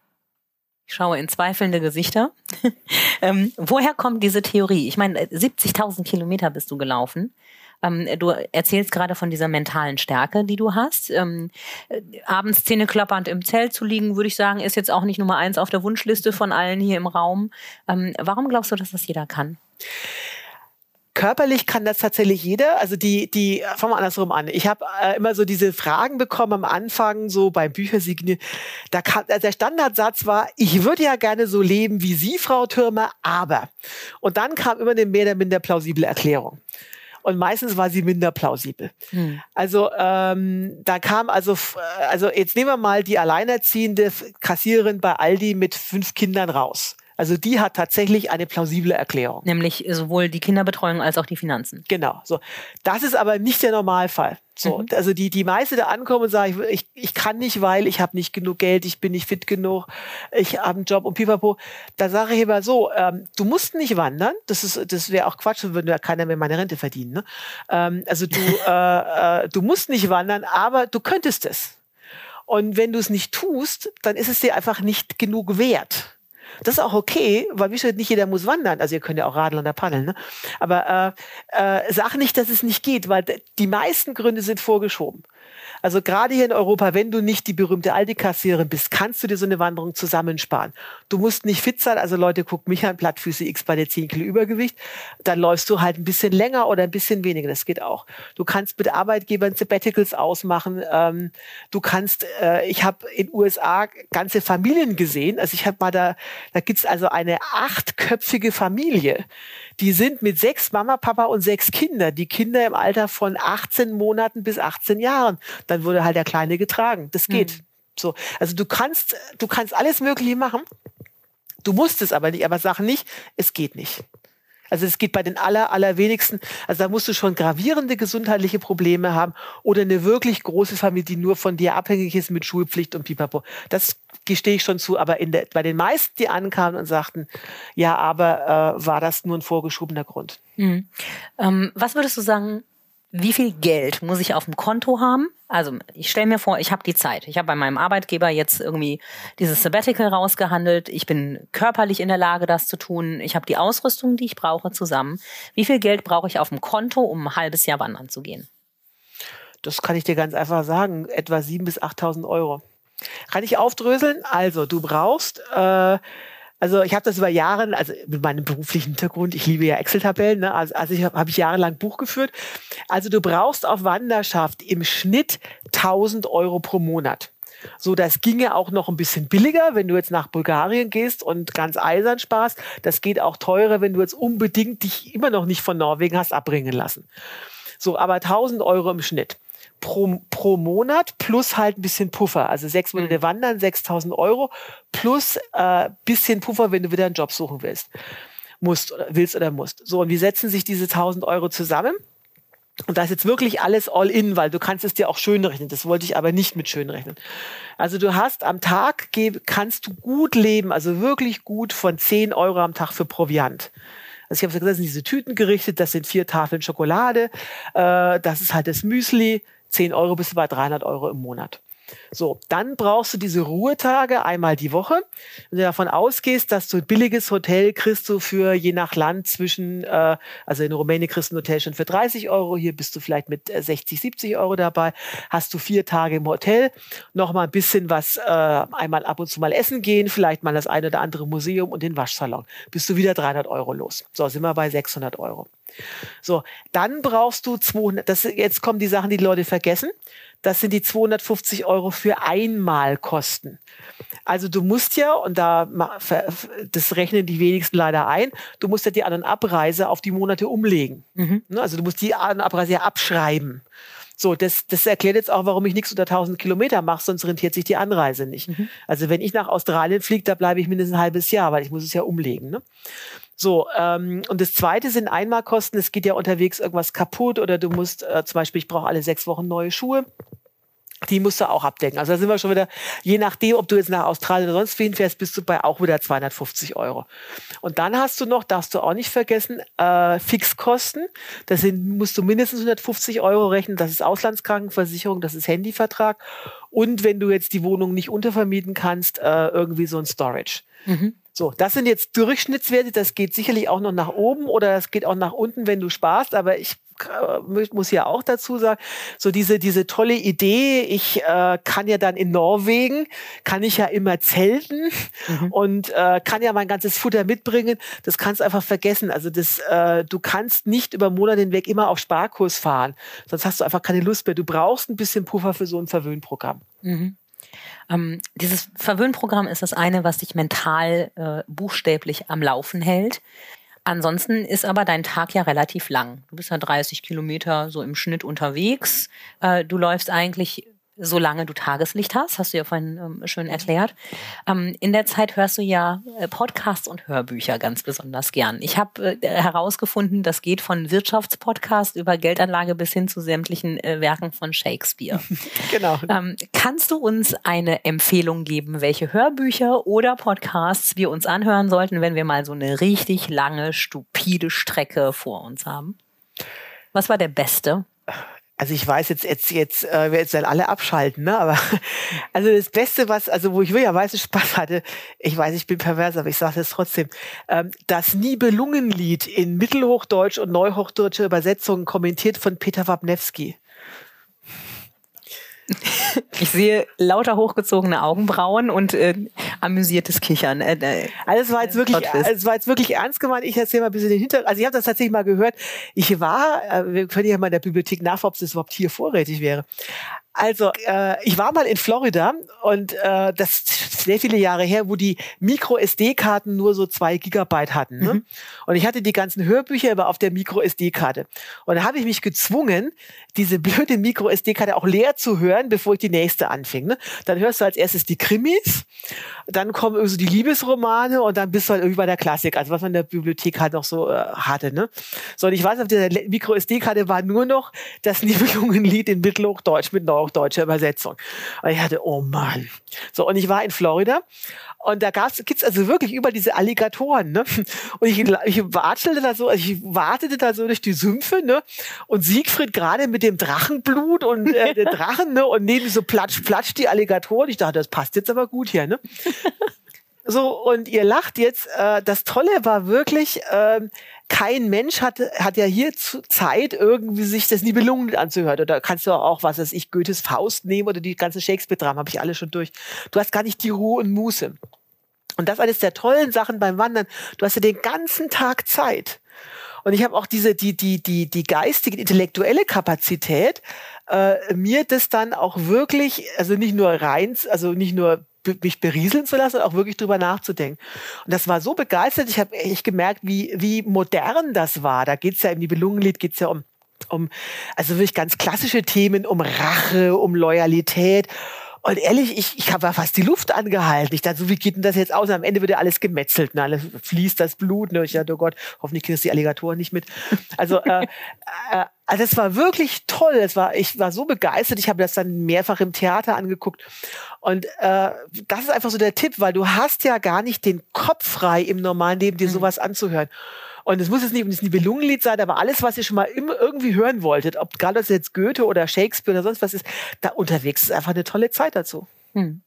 schaue in zweifelnde Gesichter. ähm, woher kommt diese Theorie? Ich meine, siebzigtausend Kilometer bist du gelaufen. Ähm, du erzählst gerade von dieser mentalen Stärke, die du hast. Ähm, äh, abends zähneklappernd im Zelt zu liegen, würde ich sagen, ist jetzt auch nicht Nummer eins auf der Wunschliste von allen hier im Raum. Ähm, warum glaubst du, dass das jeder kann? Körperlich kann das tatsächlich jeder. Also die, die, fangen wir andersrum an. Ich habe äh, immer so diese Fragen bekommen am Anfang, so beim Büchersignieren. Da kam, der Standardsatz war, ich würde ja gerne so leben wie Sie, Frau Thürmer, aber. Und dann kam immer eine mehr oder minder plausible Erklärung. Und meistens war sie minder plausibel. Hm. Also ähm, da kam also, also jetzt nehmen wir mal die alleinerziehende Kassiererin bei Aldi mit fünf Kindern raus. Also die hat tatsächlich eine plausible Erklärung. Nämlich sowohl die Kinderbetreuung als auch die Finanzen. Genau. So, das ist aber nicht der Normalfall. So, mhm. Also die die meiste da ankommen und sagen, ich ich kann nicht, weil ich habe nicht genug Geld, ich bin nicht fit genug, ich habe einen Job und pipapo. Da sage ich immer so, ähm, du musst nicht wandern. Das ist das wäre auch Quatsch, würde ja keiner mehr meine Rente verdienen. Ne? Ähm, also du äh, äh, du musst nicht wandern, aber du könntest es. Und wenn du es nicht tust, dann ist es dir einfach nicht genug wert. Das ist auch okay, weil wie gesagt, nicht jeder muss wandern. Also ihr könnt ja auch radeln oder paddeln. Ne? Aber äh, äh, sag nicht, dass es nicht geht, weil die meisten Gründe sind vorgeschoben. Also gerade hier in Europa, wenn du nicht die berühmte Aldi-Kassiererin bist, kannst du dir so eine Wanderung zusammensparen. Du musst nicht fit sein, also Leute, guckt mich an, Plattfüße X bei der zehn Kilo Übergewicht, dann läufst du halt ein bisschen länger oder ein bisschen weniger, das geht auch. Du kannst mit Arbeitgebern Sabbaticals ausmachen, ähm, du kannst, äh, ich habe in den U S A ganze Familien gesehen, also ich habe mal da, da gibt's also eine achtköpfige Familie, die sind mit sechs Mama, Papa und sechs Kinder, die Kinder im Alter von achtzehn Monaten bis achtzehn Jahren. Dann wurde halt der Kleine getragen. Das geht. Mhm. So. Also du kannst, du kannst alles Mögliche machen. Du musst es aber nicht. Aber sag nicht, es geht nicht. Also es geht bei den aller, allerwenigsten. Also da musst du schon gravierende gesundheitliche Probleme haben oder eine wirklich große Familie, die nur von dir abhängig ist mit Schulpflicht und Pipapo. Das gestehe ich schon zu. Aber in der, bei den meisten, die ankamen und sagten, ja, aber äh, war das nur ein vorgeschobener Grund. Mhm. Ähm, was würdest du sagen, wie viel Geld muss ich auf dem Konto haben? Also ich stelle mir vor, ich habe die Zeit. Ich habe bei meinem Arbeitgeber jetzt irgendwie dieses Sabbatical rausgehandelt. Ich bin körperlich in der Lage, das zu tun. Ich habe die Ausrüstung, die ich brauche, zusammen. Wie viel Geld brauche ich auf dem Konto, um ein halbes Jahr wandern zu gehen? Das kann ich dir ganz einfach sagen. Etwa siebentausend bis achttausend Euro. Kann ich aufdröseln? Also du brauchst... Äh, Also ich habe das über Jahre, also mit meinem beruflichen Hintergrund, ich liebe ja Excel-Tabellen, ne? also, also ich habe hab ich jahrelang Buch geführt. Also du brauchst auf Wanderschaft im Schnitt tausend Euro pro Monat. So, das ginge auch noch ein bisschen billiger, wenn du jetzt nach Bulgarien gehst und ganz eisern sparst. Das geht auch teurer, wenn du jetzt unbedingt dich immer noch nicht von Norwegen hast abbringen lassen. So, aber tausend Euro im Schnitt. Pro, pro Monat plus halt ein bisschen Puffer. Also sechs Monate wandern, sechstausend Euro plus äh, bisschen Puffer, wenn du wieder einen Job suchen willst. Musst oder willst oder musst. So, und wie setzen sich diese tausend Euro zusammen? Und da ist jetzt wirklich alles all in, weil du kannst es dir auch schön rechnen. Das wollte ich aber nicht mit schön rechnen. Also du hast am Tag, kannst du gut leben, also wirklich gut von zehn Euro am Tag für Proviant. Also ich habe gesagt, das sind diese Tüten gerichtet, das sind vier Tafeln Schokolade, äh, das ist halt das Müsli, zehn Euro bis bei dreihundert Euro im Monat. So, dann brauchst du diese Ruhetage einmal die Woche. Wenn du davon ausgehst, dass du ein billiges Hotel kriegst du für je nach Land zwischen, äh, also in Rumänien kriegst du ein Hotel schon für dreißig Euro, hier bist du vielleicht mit sechzig, siebzig Euro dabei, hast du vier Tage im Hotel, noch mal ein bisschen was, äh, einmal ab und zu mal essen gehen, vielleicht mal das eine oder andere Museum und den Waschsalon. Bist du wieder dreihundert Euro los. So, sind wir bei sechshundert Euro. So, dann brauchst du zweihundert, das, jetzt kommen die Sachen, die, die Leute vergessen. Das sind die zweihundertfünfzig Euro für Einmalkosten. Also du musst ja, und da das rechnen die wenigsten leider ein, du musst ja die An- und Abreise auf die Monate umlegen. Mhm. Also du musst die An- und Abreise ja abschreiben. So, das, das erklärt jetzt auch, warum ich nichts unter tausend Kilometer mache, sonst rentiert sich die Anreise nicht. Mhm. Also wenn ich nach Australien fliege, da bleibe ich mindestens ein halbes Jahr, weil ich muss es ja umlegen. Ne? So, ähm, und das Zweite sind Einmalkosten. Es geht ja unterwegs irgendwas kaputt oder du musst, äh, zum Beispiel, ich brauche alle sechs Wochen neue Schuhe. Die musst du auch abdecken. Also da sind wir schon wieder, je nachdem, ob du jetzt nach Australien oder sonst wohin fährst, bist du bei auch wieder zweihundertfünfzig Euro. Und dann hast du noch, darfst du auch nicht vergessen, äh, Fixkosten. Das sind, musst du mindestens hundertfünfzig Euro rechnen. Das ist Auslandskrankenversicherung, das ist Handyvertrag. Und wenn du jetzt die Wohnung nicht untervermieten kannst, äh, irgendwie so ein Storage. Mhm. So, das sind jetzt Durchschnittswerte. Das geht sicherlich auch noch nach oben oder das geht auch nach unten, wenn du sparst. Aber ich muss ja auch dazu sagen, so diese diese tolle Idee, ich äh, kann ja dann in Norwegen, kann ich ja immer zelten mhm. und äh, kann ja mein ganzes Futter mitbringen, das kannst du einfach vergessen. Also das, äh, du kannst nicht über Monate hinweg immer auf Sparkurs fahren, sonst hast du einfach keine Lust mehr. Du brauchst ein bisschen Puffer für so ein Verwöhnprogramm. Mhm. Ähm, dieses Verwöhnprogramm ist das eine, was dich mental äh, buchstäblich am Laufen hält. Ansonsten ist aber dein Tag ja relativ lang. Du bist ja dreißig Kilometer so im Schnitt unterwegs. Äh, du läufst eigentlich, solange du Tageslicht hast, hast du ja vorhin ähm, schön erklärt. Ähm, in der Zeit hörst du ja äh, Podcasts und Hörbücher ganz besonders gern. Ich habe äh, herausgefunden, das geht von Wirtschaftspodcast über Geldanlage bis hin zu sämtlichen äh, Werken von Shakespeare. Genau. Ähm, kannst du uns eine Empfehlung geben, welche Hörbücher oder Podcasts wir uns anhören sollten, wenn wir mal so eine richtig lange, stupide Strecke vor uns haben? Was war der beste? Also ich weiß jetzt, jetzt, jetzt, äh, wir jetzt dann alle abschalten, ne? Aber also das Beste, was, also wo ich willigerweise Spaß hatte, ich weiß, ich bin pervers, aber ich sage das trotzdem, ähm, das Nibelungenlied in Mittelhochdeutsch und Neuhochdeutsche Übersetzung kommentiert von Peter Wabnewski. Ich sehe lauter hochgezogene Augenbrauen und äh, amüsiertes Kichern. Äh, äh, also es war jetzt wirklich, es war jetzt wirklich ernst gemeint. Ich erzähle mal ein bisschen den Hintergrund. Also ich habe das tatsächlich mal gehört. Ich war, äh, wir können ja mal in der Bibliothek nachfragen, ob das überhaupt hier vorrätig wäre. Also äh, ich war mal in Florida und äh, das ist sehr viele Jahre her, wo die Micro-S D-Karten nur so zwei Gigabyte hatten. Ne? Mhm. Und ich hatte die ganzen Hörbücher aber auf der Micro-S D-Karte. Und da habe ich mich gezwungen, diese blöde Micro-S D-Karte auch leer zu hören, bevor ich die nächste anfing. Ne? Dann hörst du als erstes die Krimis, dann kommen irgendwie so die Liebesromane und dann bist du halt irgendwie bei der Klassik, also was man in der Bibliothek halt noch so äh, hatte. Ne? So, und ich weiß, auf dieser Micro-S D-Karte war nur noch das Nibelungenlied in Mittelhochdeutsch mit Neuhochdeutscher Übersetzung. Und ich hatte, oh Mann. So, und ich war in Florida und da gab's, gibt's also wirklich über diese Alligatoren, ne? Und ich, ich watschelte da so, ich wartete da so durch die Sümpfe, ne? Und Siegfried gerade mit dem Drachenblut und äh, der Drachen, ne? Und neben so platsch, platsch die Alligatoren. Ich dachte, das passt jetzt aber gut hier, ne? So, und ihr lacht jetzt. Äh, das Tolle war wirklich, äh, kein Mensch hat, hat ja hier Zeit, irgendwie sich das Nibelungenlied anzuhören. Oder kannst du auch, was weiß ich, Goethes Faust nehmen oder die ganzen Shakespeare-Dramen, habe ich alle schon durch. Du hast gar nicht die Ruhe und Muße. Und das ist eines der tollen Sachen beim Wandern. Du hast ja den ganzen Tag Zeit. Und ich habe auch diese, die, die, die, die geistige, intellektuelle Kapazität, äh, mir das dann auch wirklich, also nicht nur rein, also nicht nur mich berieseln zu lassen und auch wirklich drüber nachzudenken. Und das war so begeistert, ich habe echt gemerkt, wie, wie modern das war. Da geht's ja im Nibelungenlied geht's ja um, um, also wirklich ganz klassische Themen, um Rache, um Loyalität. Und ehrlich, ich, ich habe fast die Luft angehalten. Ich dachte, so wie geht denn das jetzt aus? Und am Ende wird ja alles gemetzelt, ne? Alles fließt das Blut. Ne? Ich dachte, oh Gott, hoffentlich kriegen das die Alligatoren nicht mit. Also, äh, äh, also es war wirklich toll. Es war, ich war so begeistert. Ich habe das dann mehrfach im Theater angeguckt. Und äh, das ist einfach so der Tipp, weil du hast ja gar nicht den Kopf frei im normalen Leben, dir sowas anzuhören. Und es muss jetzt nicht das Nibelungenlied sein, aber alles, was ihr schon mal immer irgendwie hören wolltet, ob gerade das jetzt Goethe oder Shakespeare oder sonst was ist, da unterwegs ist einfach eine tolle Zeit dazu. Hm.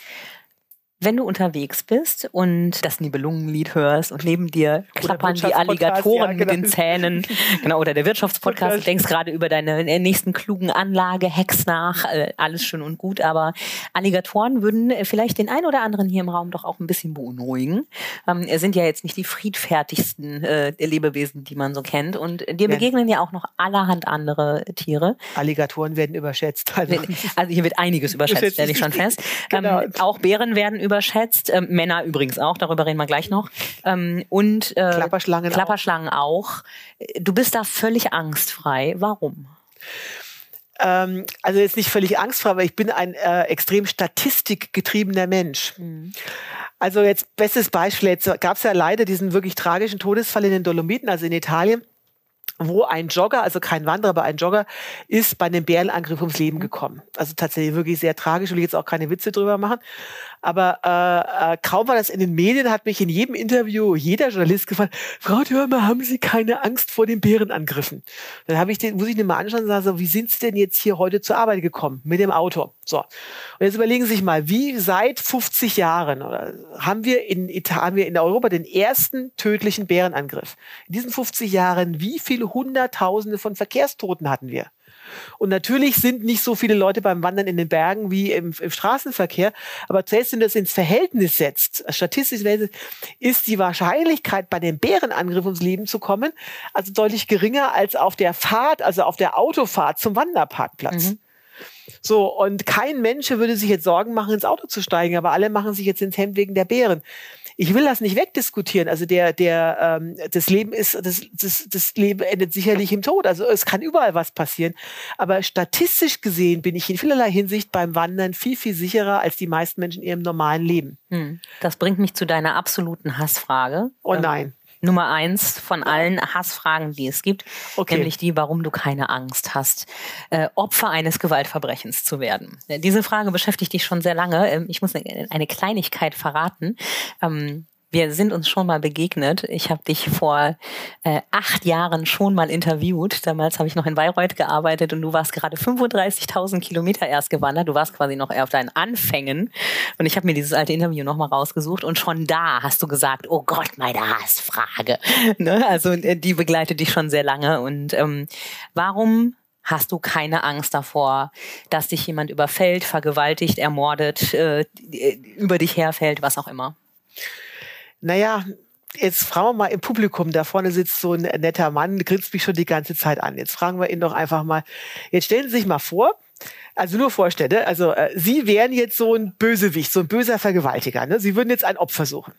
Wenn du unterwegs bist und das Nibelungenlied hörst und neben dir klappern die Alligatoren ja, genau. mit den Zähnen, genau, oder der Wirtschaftspodcast, du denkst gerade über deine nächsten klugen Anlage-Hacks nach, äh, alles schön und gut, aber Alligatoren würden vielleicht den einen oder anderen hier im Raum doch auch ein bisschen beunruhigen. Ähm, sind ja jetzt nicht die friedfertigsten äh, Lebewesen, die man so kennt, und dir begegnen ja auch noch allerhand andere Tiere. Alligatoren werden überschätzt. Also, also hier wird einiges überschätzt, stelle ich schon fest. Genau. Ähm, auch Bären werden überschätzt, ähm, Männer übrigens auch, darüber reden wir gleich noch. Ähm, und äh, Klapperschlangen, Klapperschlangen auch. auch. Du bist da völlig angstfrei. Warum? Ähm, also jetzt nicht völlig angstfrei, aber ich bin ein äh, extrem statistikgetriebener Mensch. Mhm. Also jetzt bestes Beispiel, jetzt gab es ja leider diesen wirklich tragischen Todesfall in den Dolomiten, also in Italien, wo ein Jogger, also kein Wanderer, aber ein Jogger, ist bei einem Bärenangriff ums Leben gekommen. Also tatsächlich wirklich sehr tragisch, will ich jetzt auch keine Witze drüber machen. Aber äh, äh, kaum war das in den Medien, hat mich in jedem Interview jeder Journalist gefragt, Frau Thürmer, haben Sie keine Angst vor den Bärenangriffen? Dann habe ich den, muss ich den mal anschauen und sagen, so, wie sind Sie denn jetzt hier heute zur Arbeit gekommen? Mit dem Auto. So. Und jetzt überlegen Sie sich mal, wie seit fünfzig Jahren oder, haben wir in Italien, haben wir in Europa den ersten tödlichen Bärenangriff. In diesen fünfzig Jahren, wie viele Hunderttausende von Verkehrstoten hatten wir? Und natürlich sind nicht so viele Leute beim Wandern in den Bergen wie im, im Straßenverkehr, aber selbst wenn du das ins Verhältnis setzt, statistisch ist die Wahrscheinlichkeit, bei dem Bärenangriff ums Leben zu kommen, also deutlich geringer als auf der Fahrt, also auf der Autofahrt zum Wanderparkplatz. Mhm. So, und kein Mensch würde sich jetzt Sorgen machen, ins Auto zu steigen, aber alle machen sich jetzt ins Hemd wegen der Bären. Ich will das nicht wegdiskutieren. Also der, der, ähm, das Leben ist, das, das, das Leben endet sicherlich im Tod. Also es kann überall was passieren. Aber statistisch gesehen bin ich in vielerlei Hinsicht beim Wandern viel, viel sicherer als die meisten Menschen in ihrem normalen Leben. Hm. Das bringt mich zu deiner absoluten Hassfrage. Oh nein. Nummer eins von allen Hassfragen, die es gibt, okay. Nämlich die, warum du keine Angst hast, äh, Opfer eines Gewaltverbrechens zu werden. Diese Frage beschäftigt dich schon sehr lange. Ich muss eine Kleinigkeit verraten. Ähm, Wir sind uns schon mal begegnet. Ich habe dich vor äh, acht Jahren schon mal interviewt. Damals habe ich noch in Bayreuth gearbeitet und du warst gerade fünfunddreißigtausend Kilometer erst gewandert. Du warst quasi noch eher auf deinen Anfängen. Und ich habe mir dieses alte Interview noch mal rausgesucht und schon da hast du gesagt, oh Gott, meine Hassfrage. Ne? Also die begleitet dich schon sehr lange. Und ähm, warum hast du keine Angst davor, dass dich jemand überfällt, vergewaltigt, ermordet, äh, über dich herfällt, was auch immer? Naja, jetzt fragen wir mal im Publikum, da vorne sitzt so ein netter Mann, grinst mich schon die ganze Zeit an. Jetzt fragen wir ihn doch einfach mal, jetzt stellen Sie sich mal vor, also nur vorstellen, also äh, Sie wären jetzt so ein Bösewicht, so ein böser Vergewaltiger, ne? Sie würden jetzt ein Opfer suchen.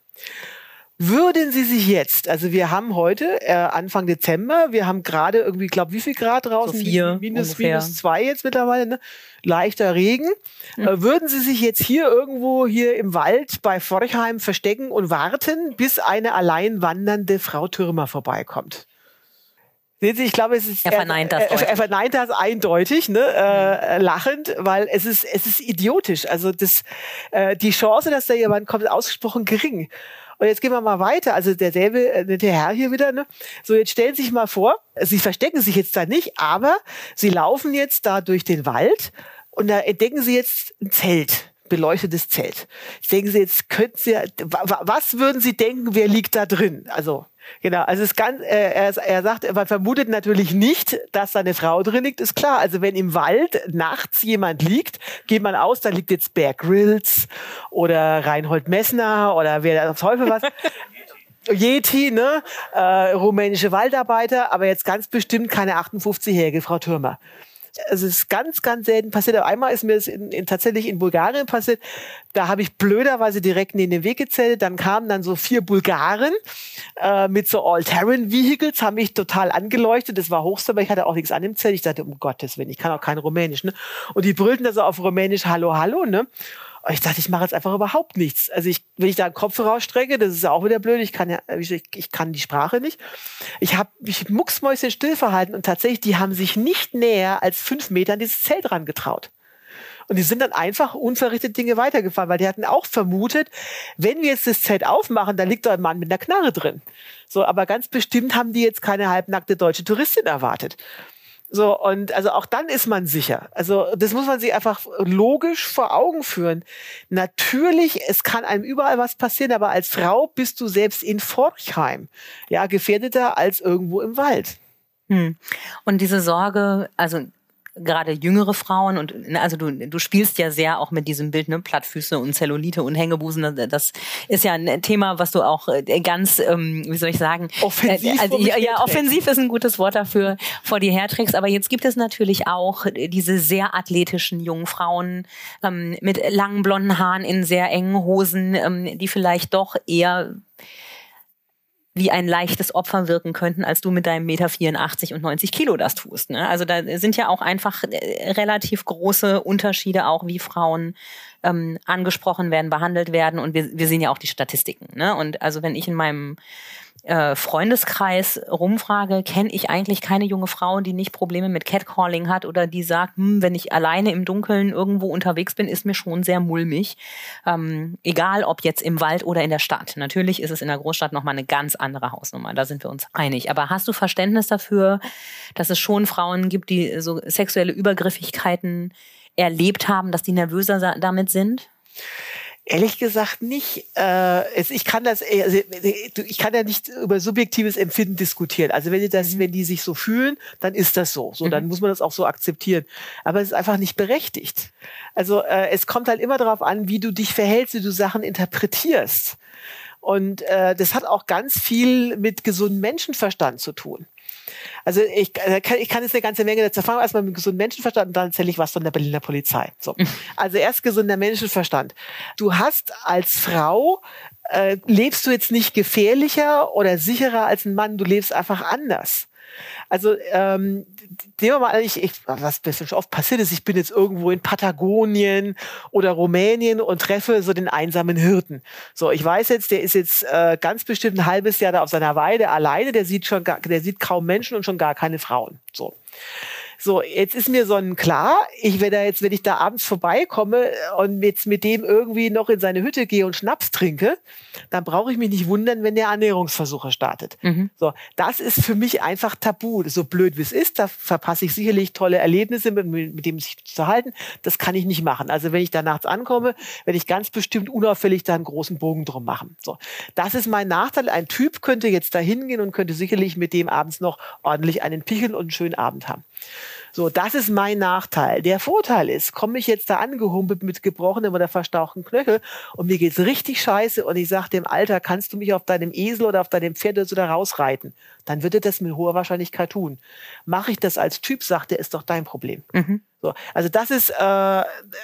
Würden Sie sich jetzt, also wir haben heute äh, Anfang Dezember, wir haben gerade irgendwie, ich glaube, wie viel Grad draußen? So vier minus, ungefähr. minus zwei jetzt mittlerweile, ne? Leichter Regen. Mhm. Äh, würden Sie sich jetzt hier irgendwo hier im Wald bei Forchheim verstecken und warten, bis eine allein wandernde Frau Thürmer vorbeikommt? Sehen Sie, ich glaube, es ist, er verneint das, er, er, er verneint das eindeutig, ne, äh, lachend, weil es ist, es ist idiotisch. Also das, äh, die Chance, dass da jemand kommt, ist ausgesprochen gering. Und jetzt gehen wir mal weiter. Also derselbe, äh, der Herr hier wieder, ne? So, jetzt stellen Sie sich mal vor, Sie verstecken sich jetzt da nicht, aber Sie laufen jetzt da durch den Wald und da entdecken Sie jetzt ein Zelt, beleuchtetes Zelt. Jetzt denken Sie, jetzt könnten Sie, was würden Sie denken, wer liegt da drin? Also, genau, also es ist ganz, äh, er, er sagt, man vermutet natürlich nicht, dass da eine Frau drin liegt, ist klar. Also wenn im Wald nachts jemand liegt, geht man aus, da liegt jetzt Bear Grylls oder Reinhold Messner oder wer da Teufel was. Yeti, ne, äh, rumänische Waldarbeiter, aber jetzt ganz bestimmt keine achtundfünfzigjährige Frau Thürmer. Also es ist ganz, ganz selten passiert. Aber einmal ist mir das in, in, tatsächlich in Bulgarien passiert. Da habe ich blöderweise direkt neben den Weg gezählt. Dann kamen dann so vier Bulgaren äh, mit so All-Terrain-Vehicles, haben mich total angeleuchtet. Das war Hochsommer, aber ich hatte auch nichts an dem Zelt. Ich dachte, um Gottes Willen, ich kann auch kein Rumänisch. Ne? Und die brüllten da so auf Rumänisch, hallo, hallo. Ne? Und ich dachte, ich mache jetzt einfach überhaupt nichts. Also ich, wenn ich da einen Kopf rausstrecke, das ist ja auch wieder blöd, ich kann ja, ich, ich kann die Sprache nicht. Ich habe mich mucksmäuschen still verhalten und tatsächlich, die haben sich nicht näher als fünf Meter an dieses Zelt rangetraut. Und die sind dann einfach unverrichtete Dinge weitergefahren, weil die hatten auch vermutet, wenn wir jetzt das Zelt aufmachen, da liegt da ein Mann mit einer Knarre drin. So, aber ganz bestimmt haben die jetzt keine halbnackte deutsche Touristin erwartet. So, und also auch dann ist man sicher. Also das muss man sich einfach logisch vor Augen führen. Natürlich, es kann einem überall was passieren, aber als Frau bist du selbst in Forchheim ja gefährdeter als irgendwo im Wald. Hm. Und diese Sorge, also gerade jüngere Frauen und also du du spielst ja sehr auch mit diesem Bild, ne, Plattfüße und Zellulite und Hängebusen, das ist ja ein Thema, was du auch ganz, ähm, wie soll ich sagen, offensiv, äh, also, ja, ja, offensiv ist ein gutes Wort dafür, vor dir herträgst, aber jetzt gibt es natürlich auch diese sehr athletischen jungen Frauen ähm, mit langen blonden Haaren in sehr engen Hosen, ähm, die vielleicht doch eher wie ein leichtes Opfer wirken könnten, als du mit deinem Meter vierundachtzig und neunzig Kilo das tust. Ne? Also da sind ja auch einfach relativ große Unterschiede, auch wie Frauen ähm, angesprochen werden, behandelt werden. Und wir, wir sehen ja auch die Statistiken. Ne? Und also wenn ich in meinem äh, Freundeskreis rumfrage, kenne ich eigentlich keine junge Frau, die nicht Probleme mit Catcalling hat oder die sagt, hm, wenn ich alleine im Dunkeln irgendwo unterwegs bin, ist mir schon sehr mulmig. Ähm, egal, ob jetzt im Wald oder in der Stadt. Natürlich ist es in der Großstadt nochmal eine ganz andere Hausnummer, da sind wir uns einig. Aber hast du Verständnis dafür, dass es schon Frauen gibt, die so sexuelle Übergriffigkeiten erlebt haben, dass die nervöser damit sind? Ehrlich gesagt nicht. Äh, ich kann das, also ich kann ja nicht über subjektives Empfinden diskutieren. Also wenn die das, mhm. wenn die sich so fühlen, dann ist das so. So, mhm. dann muss man das auch so akzeptieren. Aber es ist einfach nicht berechtigt. Also äh, es kommt halt immer darauf an, wie du dich verhältst, wie du Sachen interpretierst. Und äh, das hat auch ganz viel mit gesundem Menschenverstand zu tun. Also ich, ich kann jetzt eine ganze Menge dazu fangen, erstmal mit gesundem Menschenverstand und dann erzähle ich was von der Berliner Polizei. So. Also erst gesunder Menschenverstand. Du hast als Frau, äh, lebst du jetzt nicht gefährlicher oder sicherer als ein Mann, du lebst einfach anders. Also ähm, nehmen wir mal, ich, ich, was schon oft passiert ist, ich bin jetzt irgendwo in Patagonien oder Rumänien und treffe so den einsamen Hirten. So, ich weiß jetzt, der ist jetzt äh, ganz bestimmt ein halbes Jahr da auf seiner Weide alleine, der sieht schon gar, der sieht kaum Menschen und schon gar keine Frauen. So. So, jetzt ist mir sonnenklar, ich werde jetzt, wenn ich da abends vorbeikomme und jetzt mit dem irgendwie noch in seine Hütte gehe und Schnaps trinke, dann brauche ich mich nicht wundern, wenn der Annäherungsversuche startet. Mhm. So, das ist für mich einfach tabu. So blöd wie es ist, da verpasse ich sicherlich tolle Erlebnisse, mit, mit dem sich zu halten. Das kann ich nicht machen. Also wenn ich da nachts ankomme, werde ich ganz bestimmt unauffällig da einen großen Bogen drum machen. So, das ist mein Nachteil. Ein Typ könnte jetzt da hingehen und könnte sicherlich mit dem abends noch ordentlich einen picheln und einen schönen Abend haben. So, das ist mein Nachteil. Der Vorteil ist, komme ich jetzt da angehumpelt mit gebrochenem oder verstauchten Knöchel und mir geht's richtig scheiße und ich sage dem Alter, kannst du mich auf deinem Esel oder auf deinem Pferd oder so da rausreiten? Dann wird er das mit hoher Wahrscheinlichkeit tun. Mache ich das als Typ, sagt er, ist doch dein Problem. Mhm. So, also das ist, äh,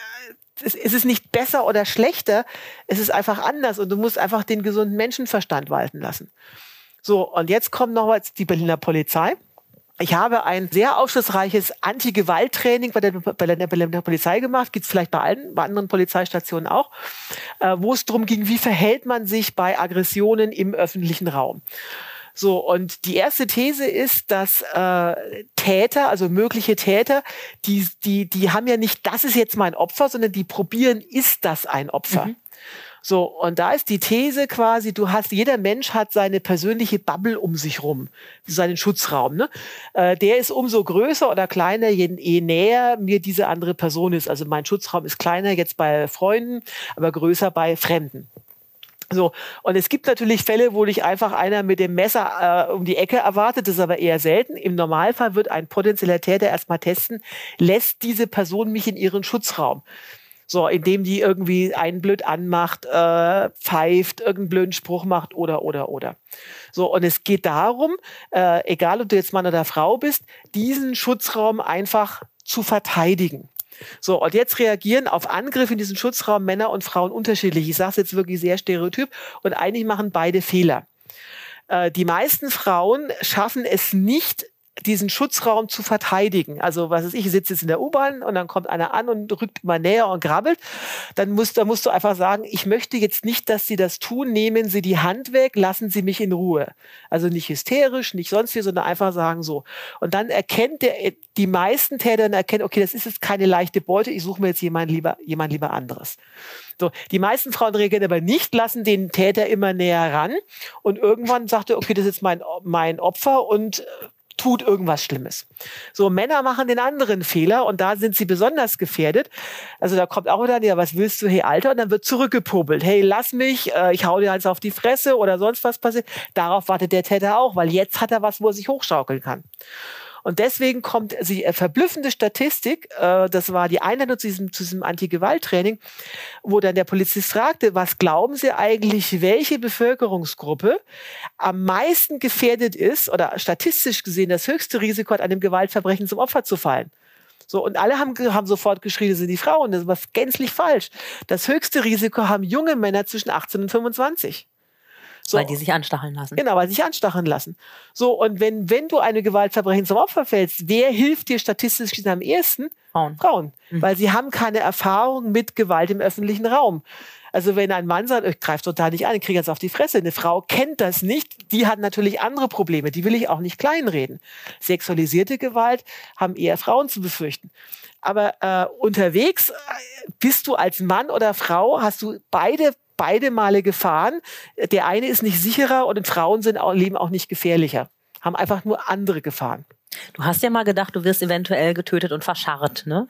es ist nicht besser oder schlechter, es ist einfach anders und du musst einfach den gesunden Menschenverstand walten lassen. So, und jetzt kommt noch mal die Berliner Polizei. Ich habe ein sehr aufschlussreiches Anti-Gewalt-Training bei der, bei der Berliner Polizei gemacht, gibt es vielleicht bei allen, bei anderen Polizeistationen auch, äh, wo es darum ging, wie verhält man sich bei Aggressionen im öffentlichen Raum. So, und die erste These ist, dass äh, Täter, also mögliche Täter, die, die, die haben ja nicht, das ist jetzt mein Opfer, sondern die probieren, ist das ein Opfer? Mhm. So, und da ist die These quasi, du hast, jeder Mensch hat seine persönliche Bubble um sich rum, seinen Schutzraum, ne? Äh, der ist umso größer oder kleiner, je, je näher mir diese andere Person ist. Also mein Schutzraum ist kleiner jetzt bei Freunden, aber größer bei Fremden. So, und es gibt natürlich Fälle, wo dich einfach einer mit dem Messer äh, um die Ecke erwartet, das ist aber eher selten. Im Normalfall wird ein potenzieller Täter erstmal testen, lässt diese Person mich in ihren Schutzraum? So, indem die irgendwie einen blöd anmacht, äh, pfeift, irgendeinen blöden Spruch macht oder, oder, oder. So, und es geht darum, äh, egal ob du jetzt Mann oder Frau bist, diesen Schutzraum einfach zu verteidigen. So, und jetzt reagieren auf Angriffe in diesen Schutzraum Männer und Frauen unterschiedlich. Ich sage es jetzt wirklich sehr stereotyp und eigentlich machen beide Fehler. Äh, die meisten Frauen schaffen es nicht, diesen Schutzraum zu verteidigen. Also, was weiß ich, ich sitze jetzt in der U-Bahn und dann kommt einer an und rückt immer näher und grabbelt. Dann musst, dann musst du einfach sagen, ich möchte jetzt nicht, dass Sie das tun, nehmen Sie die Hand weg, lassen Sie mich in Ruhe. Also nicht hysterisch, nicht sonst wie, sondern einfach sagen so. Und dann erkennt der, die meisten Täter erkennen, okay, das ist jetzt keine leichte Beute, ich suche mir jetzt jemand lieber, jemand lieber anderes. So, die meisten Frauen reagieren aber nicht, lassen den Täter immer näher ran und irgendwann sagt er, okay, das ist mein, mein Opfer und tut irgendwas Schlimmes. So, Männer machen den anderen Fehler und da sind sie besonders gefährdet. Also da kommt auch wieder, ja, was willst du, hey Alter? Und dann wird zurückgepopelt. Hey, lass mich, äh, ich hau dir eins auf die Fresse oder sonst was passiert. Darauf wartet der Täter auch, weil jetzt hat er was, wo er sich hochschaukeln kann. Und deswegen kommt also die verblüffende Statistik, äh, das war die Einladung zu diesem, zu diesem Anti-Gewalt-Training, wo dann der Polizist fragte, was glauben Sie eigentlich, welche Bevölkerungsgruppe am meisten gefährdet ist oder statistisch gesehen das höchste Risiko hat, einem Gewaltverbrechen zum Opfer zu fallen? So, und alle haben, haben sofort geschrien, das sind die Frauen. Das war gänzlich falsch. Das höchste Risiko haben junge Männer zwischen achtzehn und fünfundzwanzig. So. Weil die sich anstacheln lassen. Genau, weil sie sich anstacheln lassen. So, und wenn, wenn du eine Gewaltverbrechen zum Opfer fällst, wer hilft dir statistisch gesehen am ehesten? Frauen. Frauen. Mhm. Weil sie haben keine Erfahrung mit Gewalt im öffentlichen Raum. Also wenn ein Mann sagt, ich greife total nicht an, ich kriege jetzt auf die Fresse. Eine Frau kennt das nicht. Die hat natürlich andere Probleme. Die will ich auch nicht kleinreden. Sexualisierte Gewalt haben eher Frauen zu befürchten. Aber äh, unterwegs bist du als Mann oder Frau, hast du beide beide Male Gefahren. Der eine ist nicht sicherer und Frauen sind auch, leben auch nicht gefährlicher. Haben einfach nur andere Gefahren. Du hast ja mal gedacht, du wirst eventuell getötet und verscharrt, ne?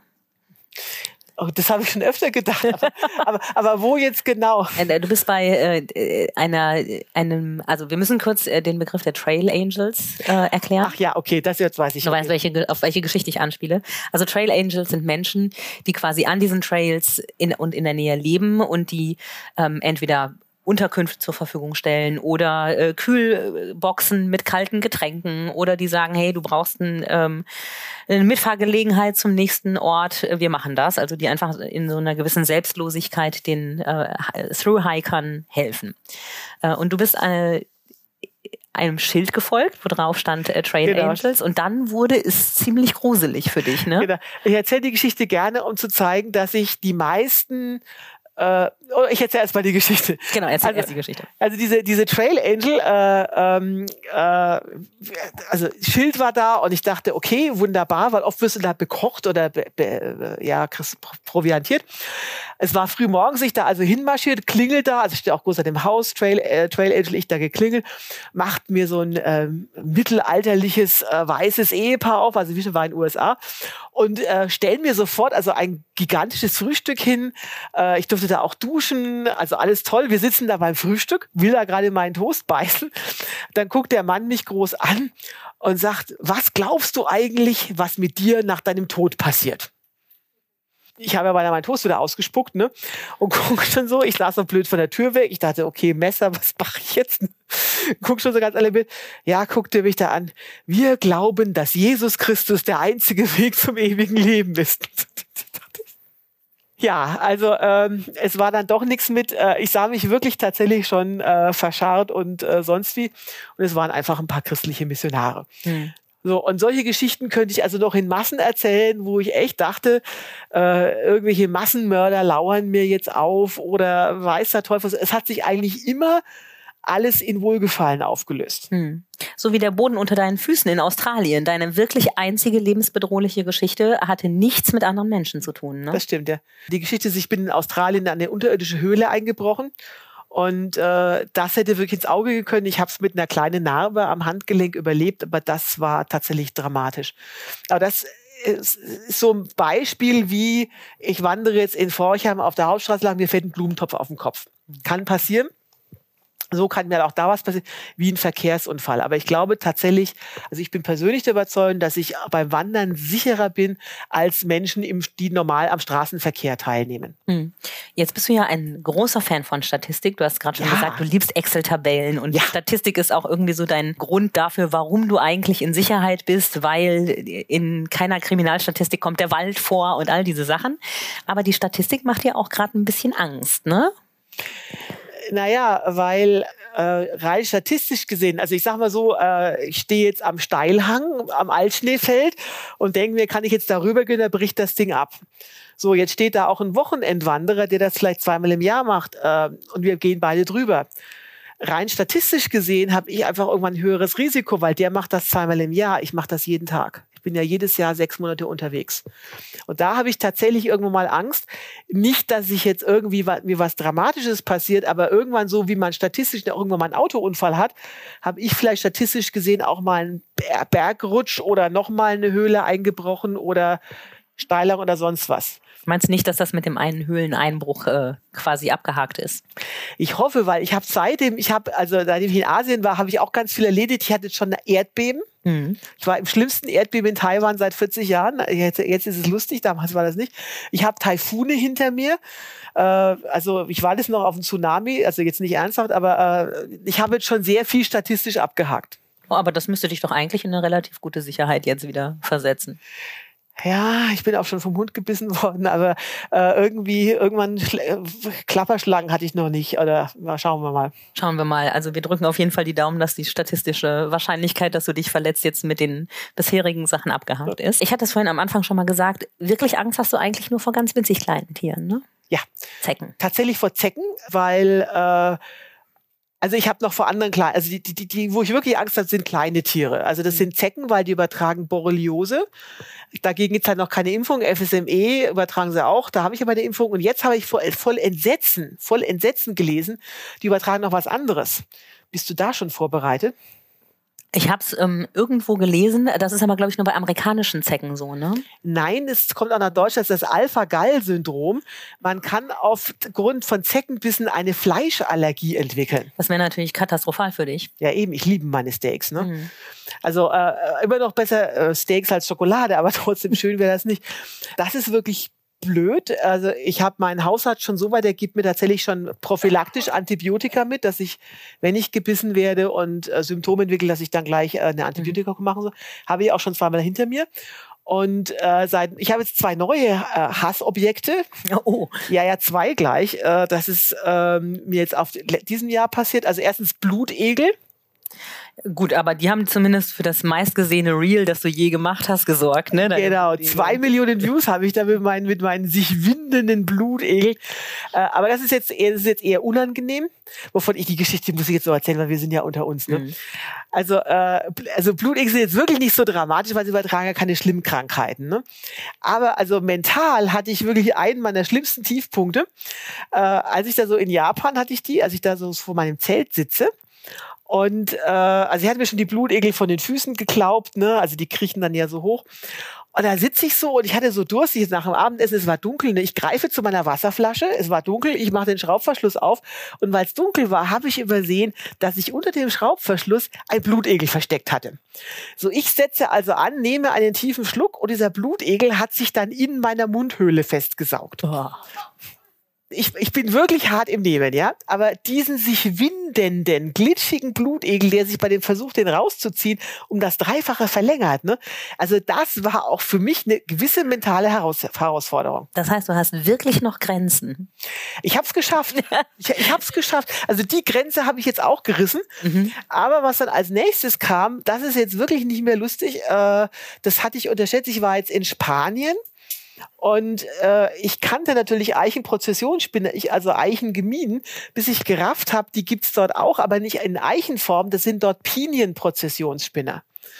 Oh, das habe ich schon öfter gedacht. Aber, aber, aber wo jetzt genau? Du bist bei äh, einer, einem, also wir müssen kurz äh, den Begriff der Trail Angels äh, erklären. Ach ja, okay, das jetzt weiß ich. Du okay. weißt, welche, auf welche Geschichte ich anspiele. Also Trail Angels sind Menschen, die quasi an diesen Trails in, und in der Nähe leben und die ähm, entweder Unterkünfte zur Verfügung stellen oder äh, Kühlboxen mit kalten Getränken oder die sagen, hey, du brauchst ein, ähm, eine Mitfahrgelegenheit zum nächsten Ort, wir machen das. Also die einfach in so einer gewissen Selbstlosigkeit den äh, Thru-Hikern helfen. Äh, und du bist eine einem Schild gefolgt, wo drauf stand äh, Trail genau. Angels und dann wurde es ziemlich gruselig für dich, ne? Genau. Ich erzähle die Geschichte gerne, um zu zeigen, dass ich die meisten Äh, Oh, ich erzähle erst mal die Geschichte. Genau, erzähl also, erst die Geschichte. Also diese, diese Trail Angel, äh, ähm, äh, also Schild war da und ich dachte, okay, wunderbar, weil oft wirst du da bekocht oder be, be, ja, kriegst proviantiert. Es war früh morgens, ich da also hinmarschiert, klingelt da, also ich stehe auch groß an dem Haus, Trail, äh, Trail Angel, ich da geklingelt, macht mir so ein äh, mittelalterliches äh, weißes Ehepaar auf, also wie war in den U S A, und äh, stellen mir sofort also ein gigantisches Frühstück hin. Äh, ich durfte da auch duschen, also alles toll. Wir sitzen da beim Frühstück, will da gerade meinen Toast beißen. Dann guckt der Mann mich groß an und sagt, was glaubst du eigentlich, was mit dir nach deinem Tod passiert? Ich habe ja beinahe meinen Toast wieder ausgespuckt, ne? Und guck schon so, ich saß so blöd von der Tür weg. Ich dachte, okay, Messer, was mache ich jetzt? Guck schon so ganz alle mit. Ja, guckte mich da an. Wir glauben, dass Jesus Christus der einzige Weg zum ewigen Leben ist. Ja, also ähm, es war dann doch nichts mit, äh, ich sah mich wirklich tatsächlich schon äh, verscharrt und äh, sonst wie. Und es waren einfach ein paar christliche Missionare. Hm. So, und solche Geschichten könnte ich also noch in Massen erzählen, wo ich echt dachte, äh, irgendwelche Massenmörder lauern mir jetzt auf oder weiß der Teufel. Es hat sich eigentlich immer alles in Wohlgefallen aufgelöst. Hm. So wie der Boden unter deinen Füßen in Australien. Deine wirklich einzige lebensbedrohliche Geschichte hatte nichts mit anderen Menschen zu tun, ne? Das stimmt, ja. Die Geschichte ist, ich bin in Australien an eine unterirdische Höhle eingebrochen. Und äh, das hätte wirklich ins Auge können. Ich habe es mit einer kleinen Narbe am Handgelenk überlebt, aber das war tatsächlich dramatisch. Aber das ist so ein Beispiel, wie ich wandere jetzt in Forchheim auf der Hauptstraße lang, mir fällt ein Blumentopf auf den Kopf. Kann passieren. So kann mir auch da was passieren, wie ein Verkehrsunfall. Aber ich glaube tatsächlich, also ich bin persönlich der Überzeugung, dass ich beim Wandern sicherer bin als Menschen, die normal am Straßenverkehr teilnehmen. Hm. Jetzt bist du ja ein großer Fan von Statistik. Du hast gerade schon ja. gesagt, du liebst Excel-Tabellen. Und ja. Statistik ist auch irgendwie so dein Grund dafür, warum du eigentlich in Sicherheit bist, weil in keiner Kriminalstatistik kommt der Wald vor und all diese Sachen. Aber die Statistik macht dir auch gerade ein bisschen Angst, ne? Naja, weil äh, rein statistisch gesehen, also ich sag mal so, äh, ich stehe jetzt am Steilhang, am Altschneefeld und denke mir, kann ich jetzt darüber gehen, dann bricht das Ding ab. So, jetzt steht da auch ein Wochenendwanderer, der das vielleicht zweimal im Jahr macht äh, und wir gehen beide drüber. Rein statistisch gesehen habe ich einfach irgendwann ein höheres Risiko, weil der macht das zweimal im Jahr, ich mache das jeden Tag. Ich bin ja jedes Jahr sechs Monate unterwegs. Und da habe ich tatsächlich irgendwo mal Angst. Nicht, dass ich jetzt irgendwie mir was Dramatisches passiert, aber irgendwann so, wie man statistisch irgendwann mal einen Autounfall hat, habe ich vielleicht statistisch gesehen auch mal einen Bergrutsch oder nochmal eine Höhle eingebrochen oder Steiler oder sonst was. Meinst du nicht, dass das mit dem einen Höhleneinbruch äh, quasi abgehakt ist? Ich hoffe, weil ich habe seitdem, ich habe, also seitdem ich in Asien war, habe ich auch ganz viel erledigt. Ich hatte schon ein Erdbeben. Mhm. Ich war im schlimmsten Erdbeben in Taiwan seit vierzig Jahren. Jetzt, jetzt ist es lustig, damals war das nicht. Ich habe Taifune hinter mir. Äh, also ich war das noch auf dem Tsunami, also jetzt nicht ernsthaft, aber äh, ich habe jetzt schon sehr viel statistisch abgehakt. Oh, aber das müsste dich doch eigentlich in eine relativ gute Sicherheit jetzt wieder versetzen. Ja, ich bin auch schon vom Hund gebissen worden, aber äh, irgendwie, irgendwann Schla- Klapperschlangen hatte ich noch nicht. Oder na, schauen wir mal. Schauen wir mal. Also wir drücken auf jeden Fall die Daumen, dass die statistische Wahrscheinlichkeit, dass du dich verletzt, jetzt mit den bisherigen Sachen abgehakt ist. Ich hatte es vorhin am Anfang schon mal gesagt, wirklich Angst hast du eigentlich nur vor ganz winzig kleinen Tieren, ne? Ja. Zecken. Tatsächlich vor Zecken, weil äh, also ich habe noch vor anderen kleinen, also die, die, die, wo ich wirklich Angst habe, sind kleine Tiere. Also das sind Zecken, weil die übertragen Borreliose. Dagegen gibt's halt noch keine Impfung. F S M E übertragen sie auch. Da habe ich aber eine Impfung. Und jetzt habe ich voll, voll Entsetzen, voll Entsetzen gelesen. Die übertragen noch was anderes. Bist du da schon vorbereitet? Ich habe es ähm, irgendwo gelesen, das ist aber, glaube ich, nur bei amerikanischen Zecken so, ne? Nein, es kommt auch nach Deutschland, das ist das Alpha-Gal-Syndrom. Man kann aufgrund von Zeckenbissen eine Fleischallergie entwickeln. Das wäre natürlich katastrophal für dich. Ja eben, ich liebe meine Steaks, ne? Mhm. Also äh, immer noch besser äh, Steaks als Schokolade, aber trotzdem schön wäre das nicht. Das ist wirklich blöd. Also ich habe meinen Hausarzt schon so weit, der gibt mir tatsächlich schon prophylaktisch Antibiotika mit, dass ich, wenn ich gebissen werde und äh, Symptome entwickle, dass ich dann gleich äh, eine Antibiotika mhm. machen soll. Habe ich auch schon zweimal hinter mir. Und äh, seit ich habe jetzt zwei neue äh, Hassobjekte. Oh. Ja, ja, zwei gleich. Äh, das ist ähm, mir jetzt auf diesem Jahr passiert. Also erstens Blutegel. Gut, aber die haben zumindest für das meistgesehene Reel, das du je gemacht hast, gesorgt, ne? Deine genau, zwei Millionen Views habe ich da mit meinen, mit meinen sich windenden Blutegel. Äh, aber das ist jetzt eher, das ist jetzt eher unangenehm, wovon ich die Geschichte muss ich jetzt so erzählen, weil wir sind ja unter uns. Ne? Mhm. Also, äh, also Blutegel sind jetzt wirklich nicht so dramatisch, weil sie übertragen ja keine schlimmen Krankheiten. Ne? Aber also mental hatte ich wirklich einen meiner schlimmsten Tiefpunkte. Äh, als ich da so in Japan hatte ich die, als ich da so vor meinem Zelt sitze. Und äh, also ich hatte mir schon die Blutegel von den Füßen geklaubt, ne? Also die kriechen dann ja so hoch. Und da sitze ich so und ich hatte so Durst, ich nach dem Abendessen, es war dunkel, ne? Ich greife zu meiner Wasserflasche, es war dunkel, ich mache den Schraubverschluss auf und weil es dunkel war, habe ich übersehen, dass ich unter dem Schraubverschluss ein Blutegel versteckt hatte. So, ich setze also an, nehme einen tiefen Schluck und dieser Blutegel hat sich dann in meiner Mundhöhle festgesaugt. Oh. Ich, ich bin wirklich hart im Nehmen, ja. Aber diesen sich windenden, glitschigen Blutegel, der sich bei dem Versuch, den rauszuziehen, um das Dreifache verlängert, ne? Also das war auch für mich eine gewisse mentale Heraus- Herausforderung. Das heißt, du hast wirklich noch Grenzen. Ich habe es geschafft. ich ich habe es geschafft. Also die Grenze habe ich jetzt auch gerissen. Mhm. Aber was dann als nächstes kam, das ist jetzt wirklich nicht mehr lustig. Äh, das hatte ich unterschätzt. Ich war jetzt in Spanien. Und äh, ich kannte natürlich Eichenprozessionsspinne, ich also Eichen gemieden, bis ich gerafft habe, die gibt's dort auch, aber nicht in Eichenform, das sind dort Pinienprozessionsspinner.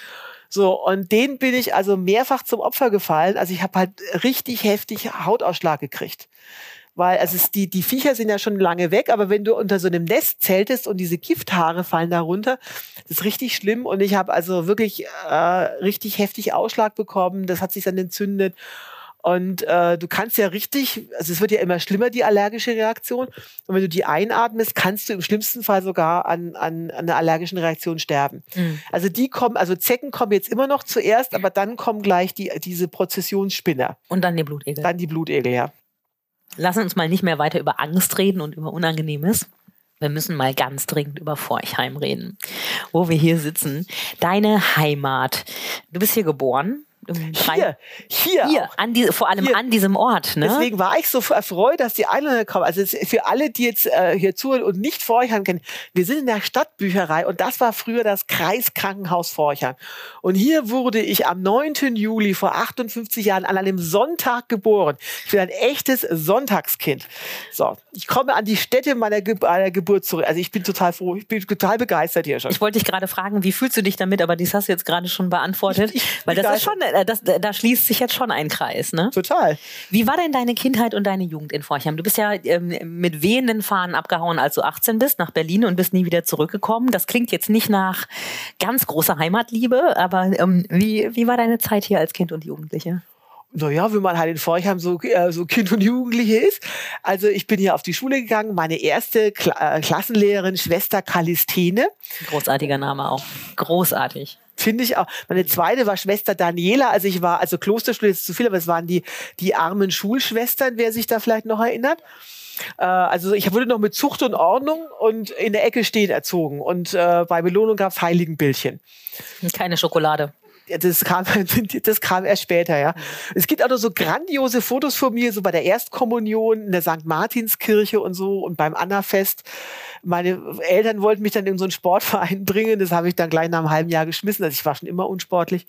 So, und denen bin ich also mehrfach zum Opfer gefallen. Also ich habe halt richtig heftig Hautausschlag gekriegt. Weil also es, die, die Viecher sind ja schon lange weg, aber wenn du unter so einem Nest zeltest und diese Gifthaare fallen da runter, das ist richtig schlimm. Und ich habe also wirklich äh, richtig heftig Ausschlag bekommen, das hat sich dann entzündet. Und äh, du kannst ja richtig, also es wird ja immer schlimmer, die allergische Reaktion. Und wenn du die einatmest, kannst du im schlimmsten Fall sogar an, an, an einer allergischen Reaktion sterben. Mhm. Also die kommen, also Zecken kommen jetzt immer noch zuerst, aber dann kommen gleich die, diese Prozessionsspinner. Und dann die Blutegel. Dann die Blutegel, ja. Lass uns mal nicht mehr weiter über Angst reden und über Unangenehmes. Wir müssen mal ganz dringend über Forchheim reden, wo wir hier sitzen. Deine Heimat. Du bist hier geboren. Hier, hier, hier an die, vor allem hier. An diesem Ort. Ne? Deswegen war ich so erfreut, dass die Einladung kommen. Also für alle, die jetzt äh, hier zuhören und nicht Forchheim kennen, wir sind in der Stadtbücherei und das war früher das Kreiskrankenhaus Forchheim. Und hier wurde ich am neunten Juli vor achtundfünfzig Jahren an einem Sonntag geboren. Ich bin ein echtes Sonntagskind. So, ich komme an die Stätte meiner, Ge- meiner Geburt zurück. Also ich bin total froh, ich bin total begeistert hier schon. Ich wollte dich gerade fragen, wie fühlst du dich damit, aber das hast du jetzt gerade schon beantwortet. Ich, ich, weil das ist schon Das, da schließt sich jetzt schon ein Kreis, ne? Total. Wie war denn deine Kindheit und deine Jugend in Forchheim? Du bist ja ähm, mit wehenden Fahnen abgehauen, als du achtzehn bist, nach Berlin und bist nie wieder zurückgekommen. Das klingt jetzt nicht nach ganz großer Heimatliebe, aber ähm, wie, wie war deine Zeit hier als Kind und Jugendliche? Naja, wenn man halt in Forchheim so, äh, so Kind und Jugendliche ist. Also ich bin hier auf die Schule gegangen. Meine erste Kla- äh, Klassenlehrerin, Schwester Kalistene. Großartiger Name auch. Großartig. Finde ich auch. Meine zweite war Schwester Daniela. Also ich war, also Klosterschule ist zu viel, aber es waren die, die armen Schulschwestern, wer sich da vielleicht noch erinnert. Äh, also ich wurde noch mit Zucht und Ordnung und in der Ecke stehen erzogen. Und äh, bei Belohnung gab es Heiligenbildchen. Keine Schokolade. Das kam, das kam erst später, ja. Es gibt auch noch so grandiose Fotos von mir, so bei der Erstkommunion in der Sankt Martinskirche und so und beim Annafest. Meine Eltern wollten mich dann in so einen Sportverein bringen, das habe ich dann gleich nach einem halben Jahr geschmissen, also ich war schon immer unsportlich.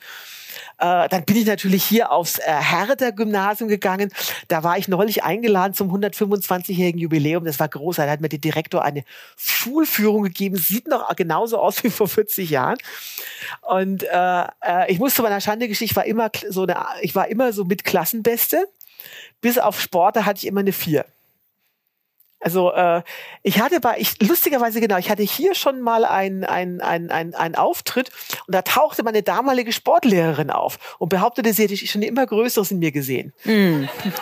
Äh, dann bin ich natürlich hier aufs äh, Herder-Gymnasium gegangen. Da war ich neulich eingeladen zum hundertfünfundzwanzigjährigen Jubiläum. Das war großartig. Da hat mir der Direktor eine Schulführung gegeben. Sieht noch genauso aus wie vor vierzig Jahren. Und äh, äh, ich muss zu meiner Schande-Geschichte, ich war immer so eine, ich war immer so mit Klassenbeste. Bis auf Sport, da hatte ich immer eine vier. Also äh, ich hatte bei, ich lustigerweise genau, ich hatte hier schon mal einen ein, ein, ein, ein Auftritt und da tauchte meine damalige Sportlehrerin auf und behauptete, sie hätte schon immer Größeres in mir gesehen. Mm.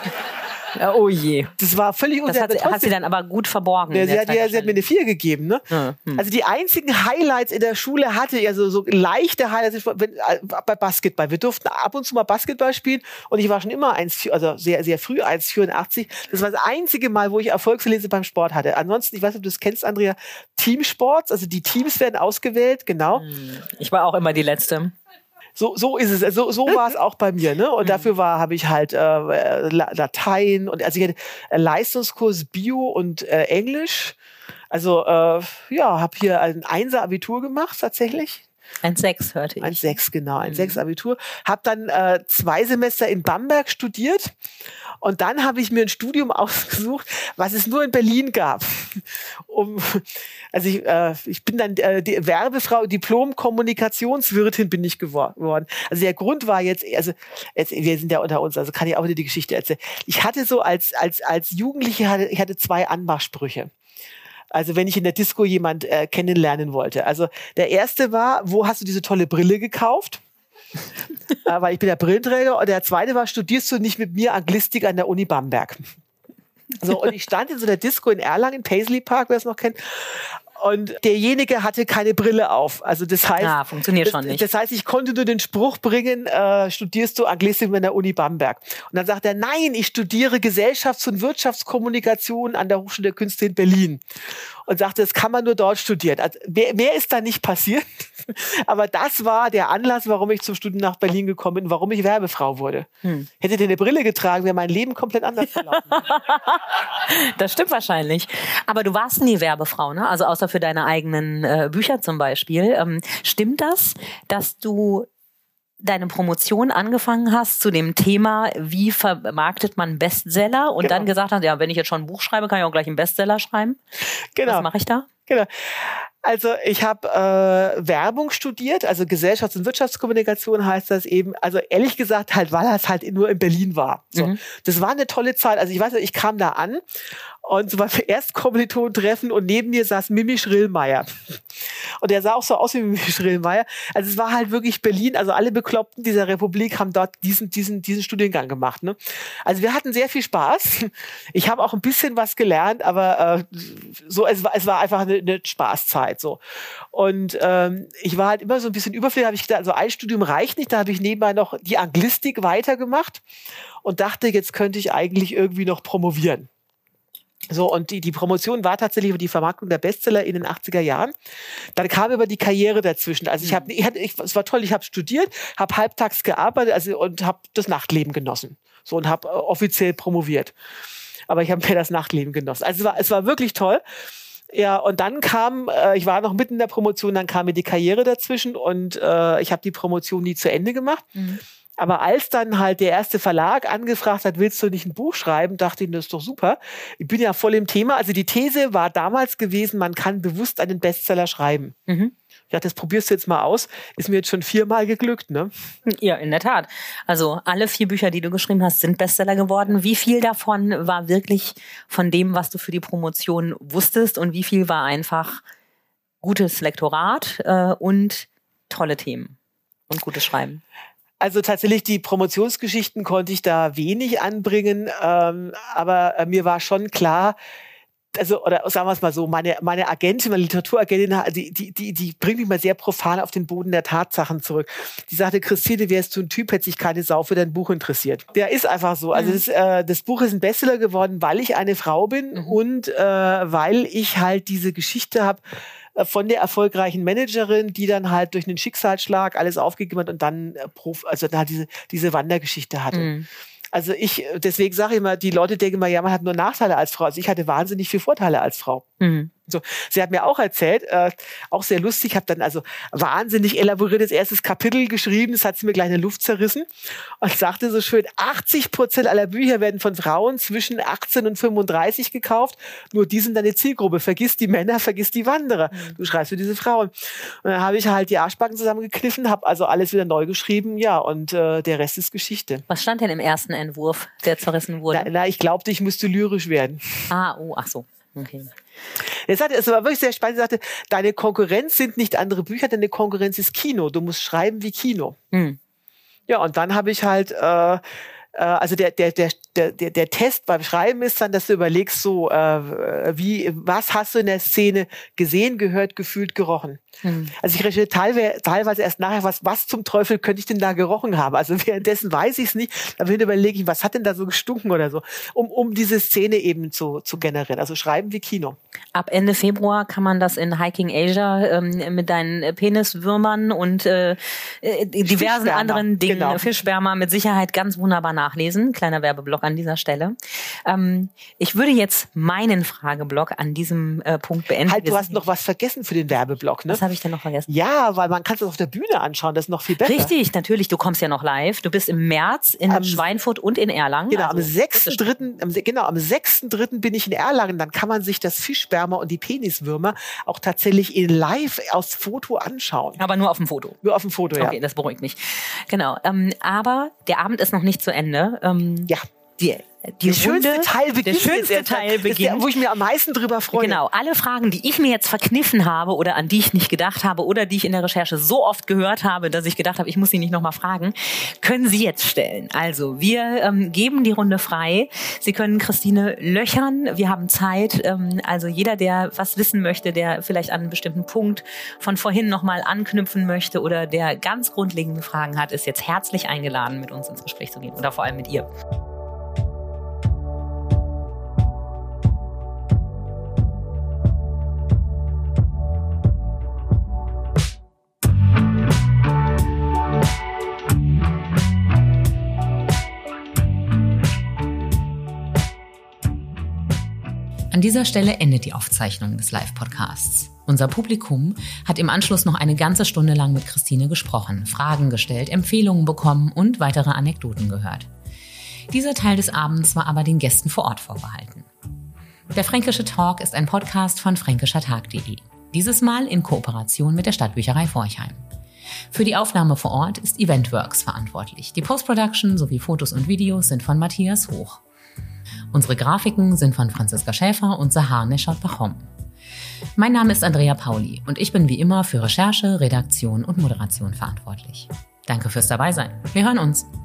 Oh je. Das war völlig unser. Das hat, hat sie dann aber gut verborgen. Ja, sie, hat, ja, sie hat mir eine vier gegeben. Ne? Ja, hm. Also die einzigen Highlights in der Schule hatte ich, also so leichte Highlights wenn, bei Basketball. Wir durften ab und zu mal Basketball spielen und ich war schon immer eins, also sehr, sehr früh eins Komma vierundachtzig. Das war das einzige Mal, wo ich Erfolgserlebnisse beim Sport hatte. Ansonsten, ich weiß nicht, ob du das kennst, Andrea, Teamsports, also die Teams werden ausgewählt, genau. Ich war auch immer die Letzte. So, so ist es. So, so war es auch bei mir, ne? Und dafür war, habe ich halt äh, Latein und also ich hatte Leistungskurs Bio und äh, Englisch. Also äh, ja, habe hier ein Einser-Abitur gemacht tatsächlich. Ein Sechs hörte ich. Ein Sechs, genau, ein mhm. Sechs-Abitur. Habe dann äh, zwei Semester in Bamberg studiert und dann habe ich mir ein Studium ausgesucht, was es nur in Berlin gab. Um, also ich, äh, ich bin dann äh, die Werbefrau, Diplom-Kommunikationswirtin bin ich geworden. Also der Grund war jetzt, also jetzt, wir sind ja unter uns, also kann ich auch wieder die Geschichte erzählen. Ich hatte so als als als Jugendliche hatte ich hatte zwei Anmachsprüche. Also wenn ich in der Disco jemand äh, kennenlernen wollte. Also der erste war, wo hast du diese tolle Brille gekauft? äh, weil ich bin der Brillenträger. Und der zweite war, studierst du nicht mit mir Anglistik an der Uni Bamberg? So, und ich stand in so einer Disco in Erlangen, Paisley Park, wer es noch kennt. Und derjenige hatte keine Brille auf. Also das heißt, ja, funktioniert schon nicht. Das heißt, ich konnte nur den Spruch bringen, äh, studierst du Anglistik an der Uni Bamberg? Und dann sagt er, nein, ich studiere Gesellschafts- und Wirtschaftskommunikation an der Hochschule der Künste in Berlin. Und sagte, das kann man nur dort studieren. Also mehr, mehr ist da nicht passiert. Aber das war der Anlass, warum ich zum Studium nach Berlin gekommen bin, warum ich Werbefrau wurde. Hm. Hätte der eine Brille getragen, wäre mein Leben komplett anders verlaufen. Das stimmt wahrscheinlich. Aber du warst nie Werbefrau, ne? Also außer für deine eigenen äh, Bücher zum Beispiel. Ähm, stimmt das, dass du deine Promotion angefangen hast zu dem Thema, wie vermarktet man Bestseller und genau. dann gesagt hast, ja, wenn ich jetzt schon ein Buch schreibe, kann ich auch gleich einen Bestseller schreiben? Genau. Was mache ich da? Genau. Also ich habe äh, Werbung studiert, also Gesellschafts- und Wirtschaftskommunikation heißt das eben. Also ehrlich gesagt halt, weil das halt nur in Berlin war. So, mhm. Das war eine tolle Zeit. Also ich weiß nicht, ich kam da an und so war für Erstkommilitonen-Treffen und neben mir saß Mimi Schrillmeier. Und der sah auch so aus wie Mimi Schrillmeier. Also es war halt wirklich Berlin. Also alle Bekloppten dieser Republik haben dort diesen diesen diesen Studiengang gemacht. Ne? Also wir hatten sehr viel Spaß. Ich habe auch ein bisschen was gelernt, aber äh, so es war es war einfach eine, eine Spaßzeit. So. Und ähm, ich war halt immer so ein bisschen überflüssig, habe ich gedacht, also ein Studium reicht nicht, da habe ich nebenbei noch die Anglistik weitergemacht und dachte, jetzt könnte ich eigentlich irgendwie noch promovieren. So, und die, die Promotion war tatsächlich über die Vermarktung der Bestseller in den achtziger Jahren. Dann kam aber die Karriere dazwischen. Also ich habe, ich hatte, ich, es war toll, ich habe studiert, habe halbtags gearbeitet also, und habe das Nachtleben genossen. So, und habe äh, offiziell promoviert. Aber ich habe mir das Nachtleben genossen. Also es war, es war wirklich toll. Ja, und dann kam, äh, ich war noch mitten in der Promotion, dann kam mir die Karriere dazwischen und äh, ich habe die Promotion nie zu Ende gemacht. Mhm. Aber als dann halt der erste Verlag angefragt hat, willst du nicht ein Buch schreiben, dachte ich, das ist doch super. Ich bin ja voll im Thema. Also die These war damals gewesen, man kann bewusst einen Bestseller schreiben. Mhm. Ich dachte, das probierst du jetzt mal aus. Ist mir jetzt schon viermal geglückt, ne? Ja, in der Tat. Also alle vier Bücher, die du geschrieben hast, sind Bestseller geworden. Wie viel davon war wirklich von dem, was du für die Promotion wusstest und wie viel war einfach gutes Lektorat äh, und tolle Themen und gutes Schreiben? Also tatsächlich, die Promotionsgeschichten konnte ich da wenig anbringen, ähm, aber äh, mir war schon klar, also, oder sagen wir es mal so, meine, meine Agentin, meine Literaturagentin, die, die, die, die bringt mich mal sehr profan auf den Boden der Tatsachen zurück. Die sagte, Christine, wärst du ein Typ, hätte sich keine Sau für dein Buch interessiert. Der ist einfach so. Also, mhm. das, äh, das Buch ist ein Bestseller geworden, weil ich eine Frau bin mhm. und äh, weil ich halt diese Geschichte habe, von der erfolgreichen Managerin, die dann halt durch einen Schicksalsschlag alles aufgegeben hat und dann äh, Prof, also dann halt diese, diese Wandergeschichte hatte. Mhm. Also ich, deswegen sage ich immer, die Leute denken immer, ja, man hat nur Nachteile als Frau. Also ich hatte wahnsinnig viele Vorteile als Frau. Mhm. So, sie hat mir auch erzählt, äh, auch sehr lustig, ich habe dann also wahnsinnig elaboriertes erstes Kapitel geschrieben, das hat sie mir gleich in der Luft zerrissen und sagte so schön, achtzig Prozent aller Bücher werden von Frauen zwischen achtzehn und fünfunddreißig gekauft, nur die sind deine Zielgruppe, vergiss die Männer, vergiss die Wanderer, mhm. du schreibst für diese Frauen. Und dann habe ich halt die Arschbacken zusammengekniffen, habe also alles wieder neu geschrieben, ja, und äh, der Rest ist Geschichte. Was stand denn im ersten Entwurf, der zerrissen wurde? Na, na ich glaubte, ich müsste lyrisch werden. Ah, oh, ach so. Okay. Er sagte, es war wirklich sehr spannend. Er sagte, deine Konkurrenz sind nicht andere Bücher, deine Konkurrenz ist Kino. Du musst schreiben wie Kino. Mhm. Ja, und dann habe ich halt, äh, äh, also der, der, der, der, der Test beim Schreiben ist dann, dass du überlegst, so, äh, wie, was hast du in der Szene gesehen, gehört, gefühlt, gerochen? Mhm. Also ich rechne teilweise, teilweise erst nachher, was, was zum Teufel könnte ich denn da gerochen haben? Also währenddessen weiß ich es nicht, aber dann überlege ich, was hat denn da so gestunken oder so, um, um diese Szene eben zu, zu generieren. Also schreiben wie Kino. Ab Ende Februar kann man das in Hiking Asia ähm, mit deinen Peniswürmern und äh, diversen anderen Dingen, genau. Fischsperma, mit Sicherheit ganz wunderbar nachlesen. nachlesen. Kleiner Werbeblock an dieser Stelle. Ähm, ich würde jetzt meinen Frageblock an diesem äh, Punkt beenden. Halt, du hast noch was vergessen für den Werbeblock, ne? Was habe ich denn noch vergessen? Ja, weil man kann es auf der Bühne anschauen, das ist noch viel besser. Richtig, natürlich. Du kommst ja noch live. Du bist im März in am, Schweinfurt und in Erlangen. Genau, also, am sechsten dritten am, genau, am sechsten dritten bin ich in Erlangen. Dann kann man sich das Fischsperma und die Peniswürmer auch tatsächlich in live aus Foto anschauen. Aber nur auf dem Foto? Nur auf dem Foto, ja. Okay, das beruhigt mich. Genau, ähm, aber der Abend ist noch nicht zu Ende. Ähm, ja. Die, die der schönste Runde, Teil beginnt. Der schönste jetzt. Teil beginnt. Der, wo ich mir am meisten drüber freue. Genau, alle Fragen, die ich mir jetzt verkniffen habe oder an die ich nicht gedacht habe oder die ich in der Recherche so oft gehört habe, dass ich gedacht habe, ich muss sie nicht nochmal fragen, können Sie jetzt stellen. Also wir ähm, geben die Runde frei. Sie können Christine löchern. Wir haben Zeit. Ähm, also jeder, der was wissen möchte, der vielleicht an einem bestimmten Punkt von vorhin nochmal anknüpfen möchte oder der ganz grundlegende Fragen hat, ist jetzt herzlich eingeladen, mit uns ins Gespräch zu gehen oder vor allem mit ihr. An dieser Stelle endet die Aufzeichnung des Live-Podcasts. Unser Publikum hat im Anschluss noch eine ganze Stunde lang mit Christine gesprochen, Fragen gestellt, Empfehlungen bekommen und weitere Anekdoten gehört. Dieser Teil des Abends war aber den Gästen vor Ort vorbehalten. Der Fränkische Talk ist ein Podcast von fränkischertag punkt de. Dieses Mal in Kooperation mit der Stadtbücherei Forchheim. Für die Aufnahme vor Ort ist Eventworks verantwortlich. Die Post-Production sowie Fotos und Videos sind von Matthias Hoch. Unsere Grafiken sind von Franziska Schäfer und Sahar Neshat-Bachom. Mein Name ist Andrea Pauli und ich bin wie immer für Recherche, Redaktion und Moderation verantwortlich. Danke fürs Dabeisein. Wir hören uns.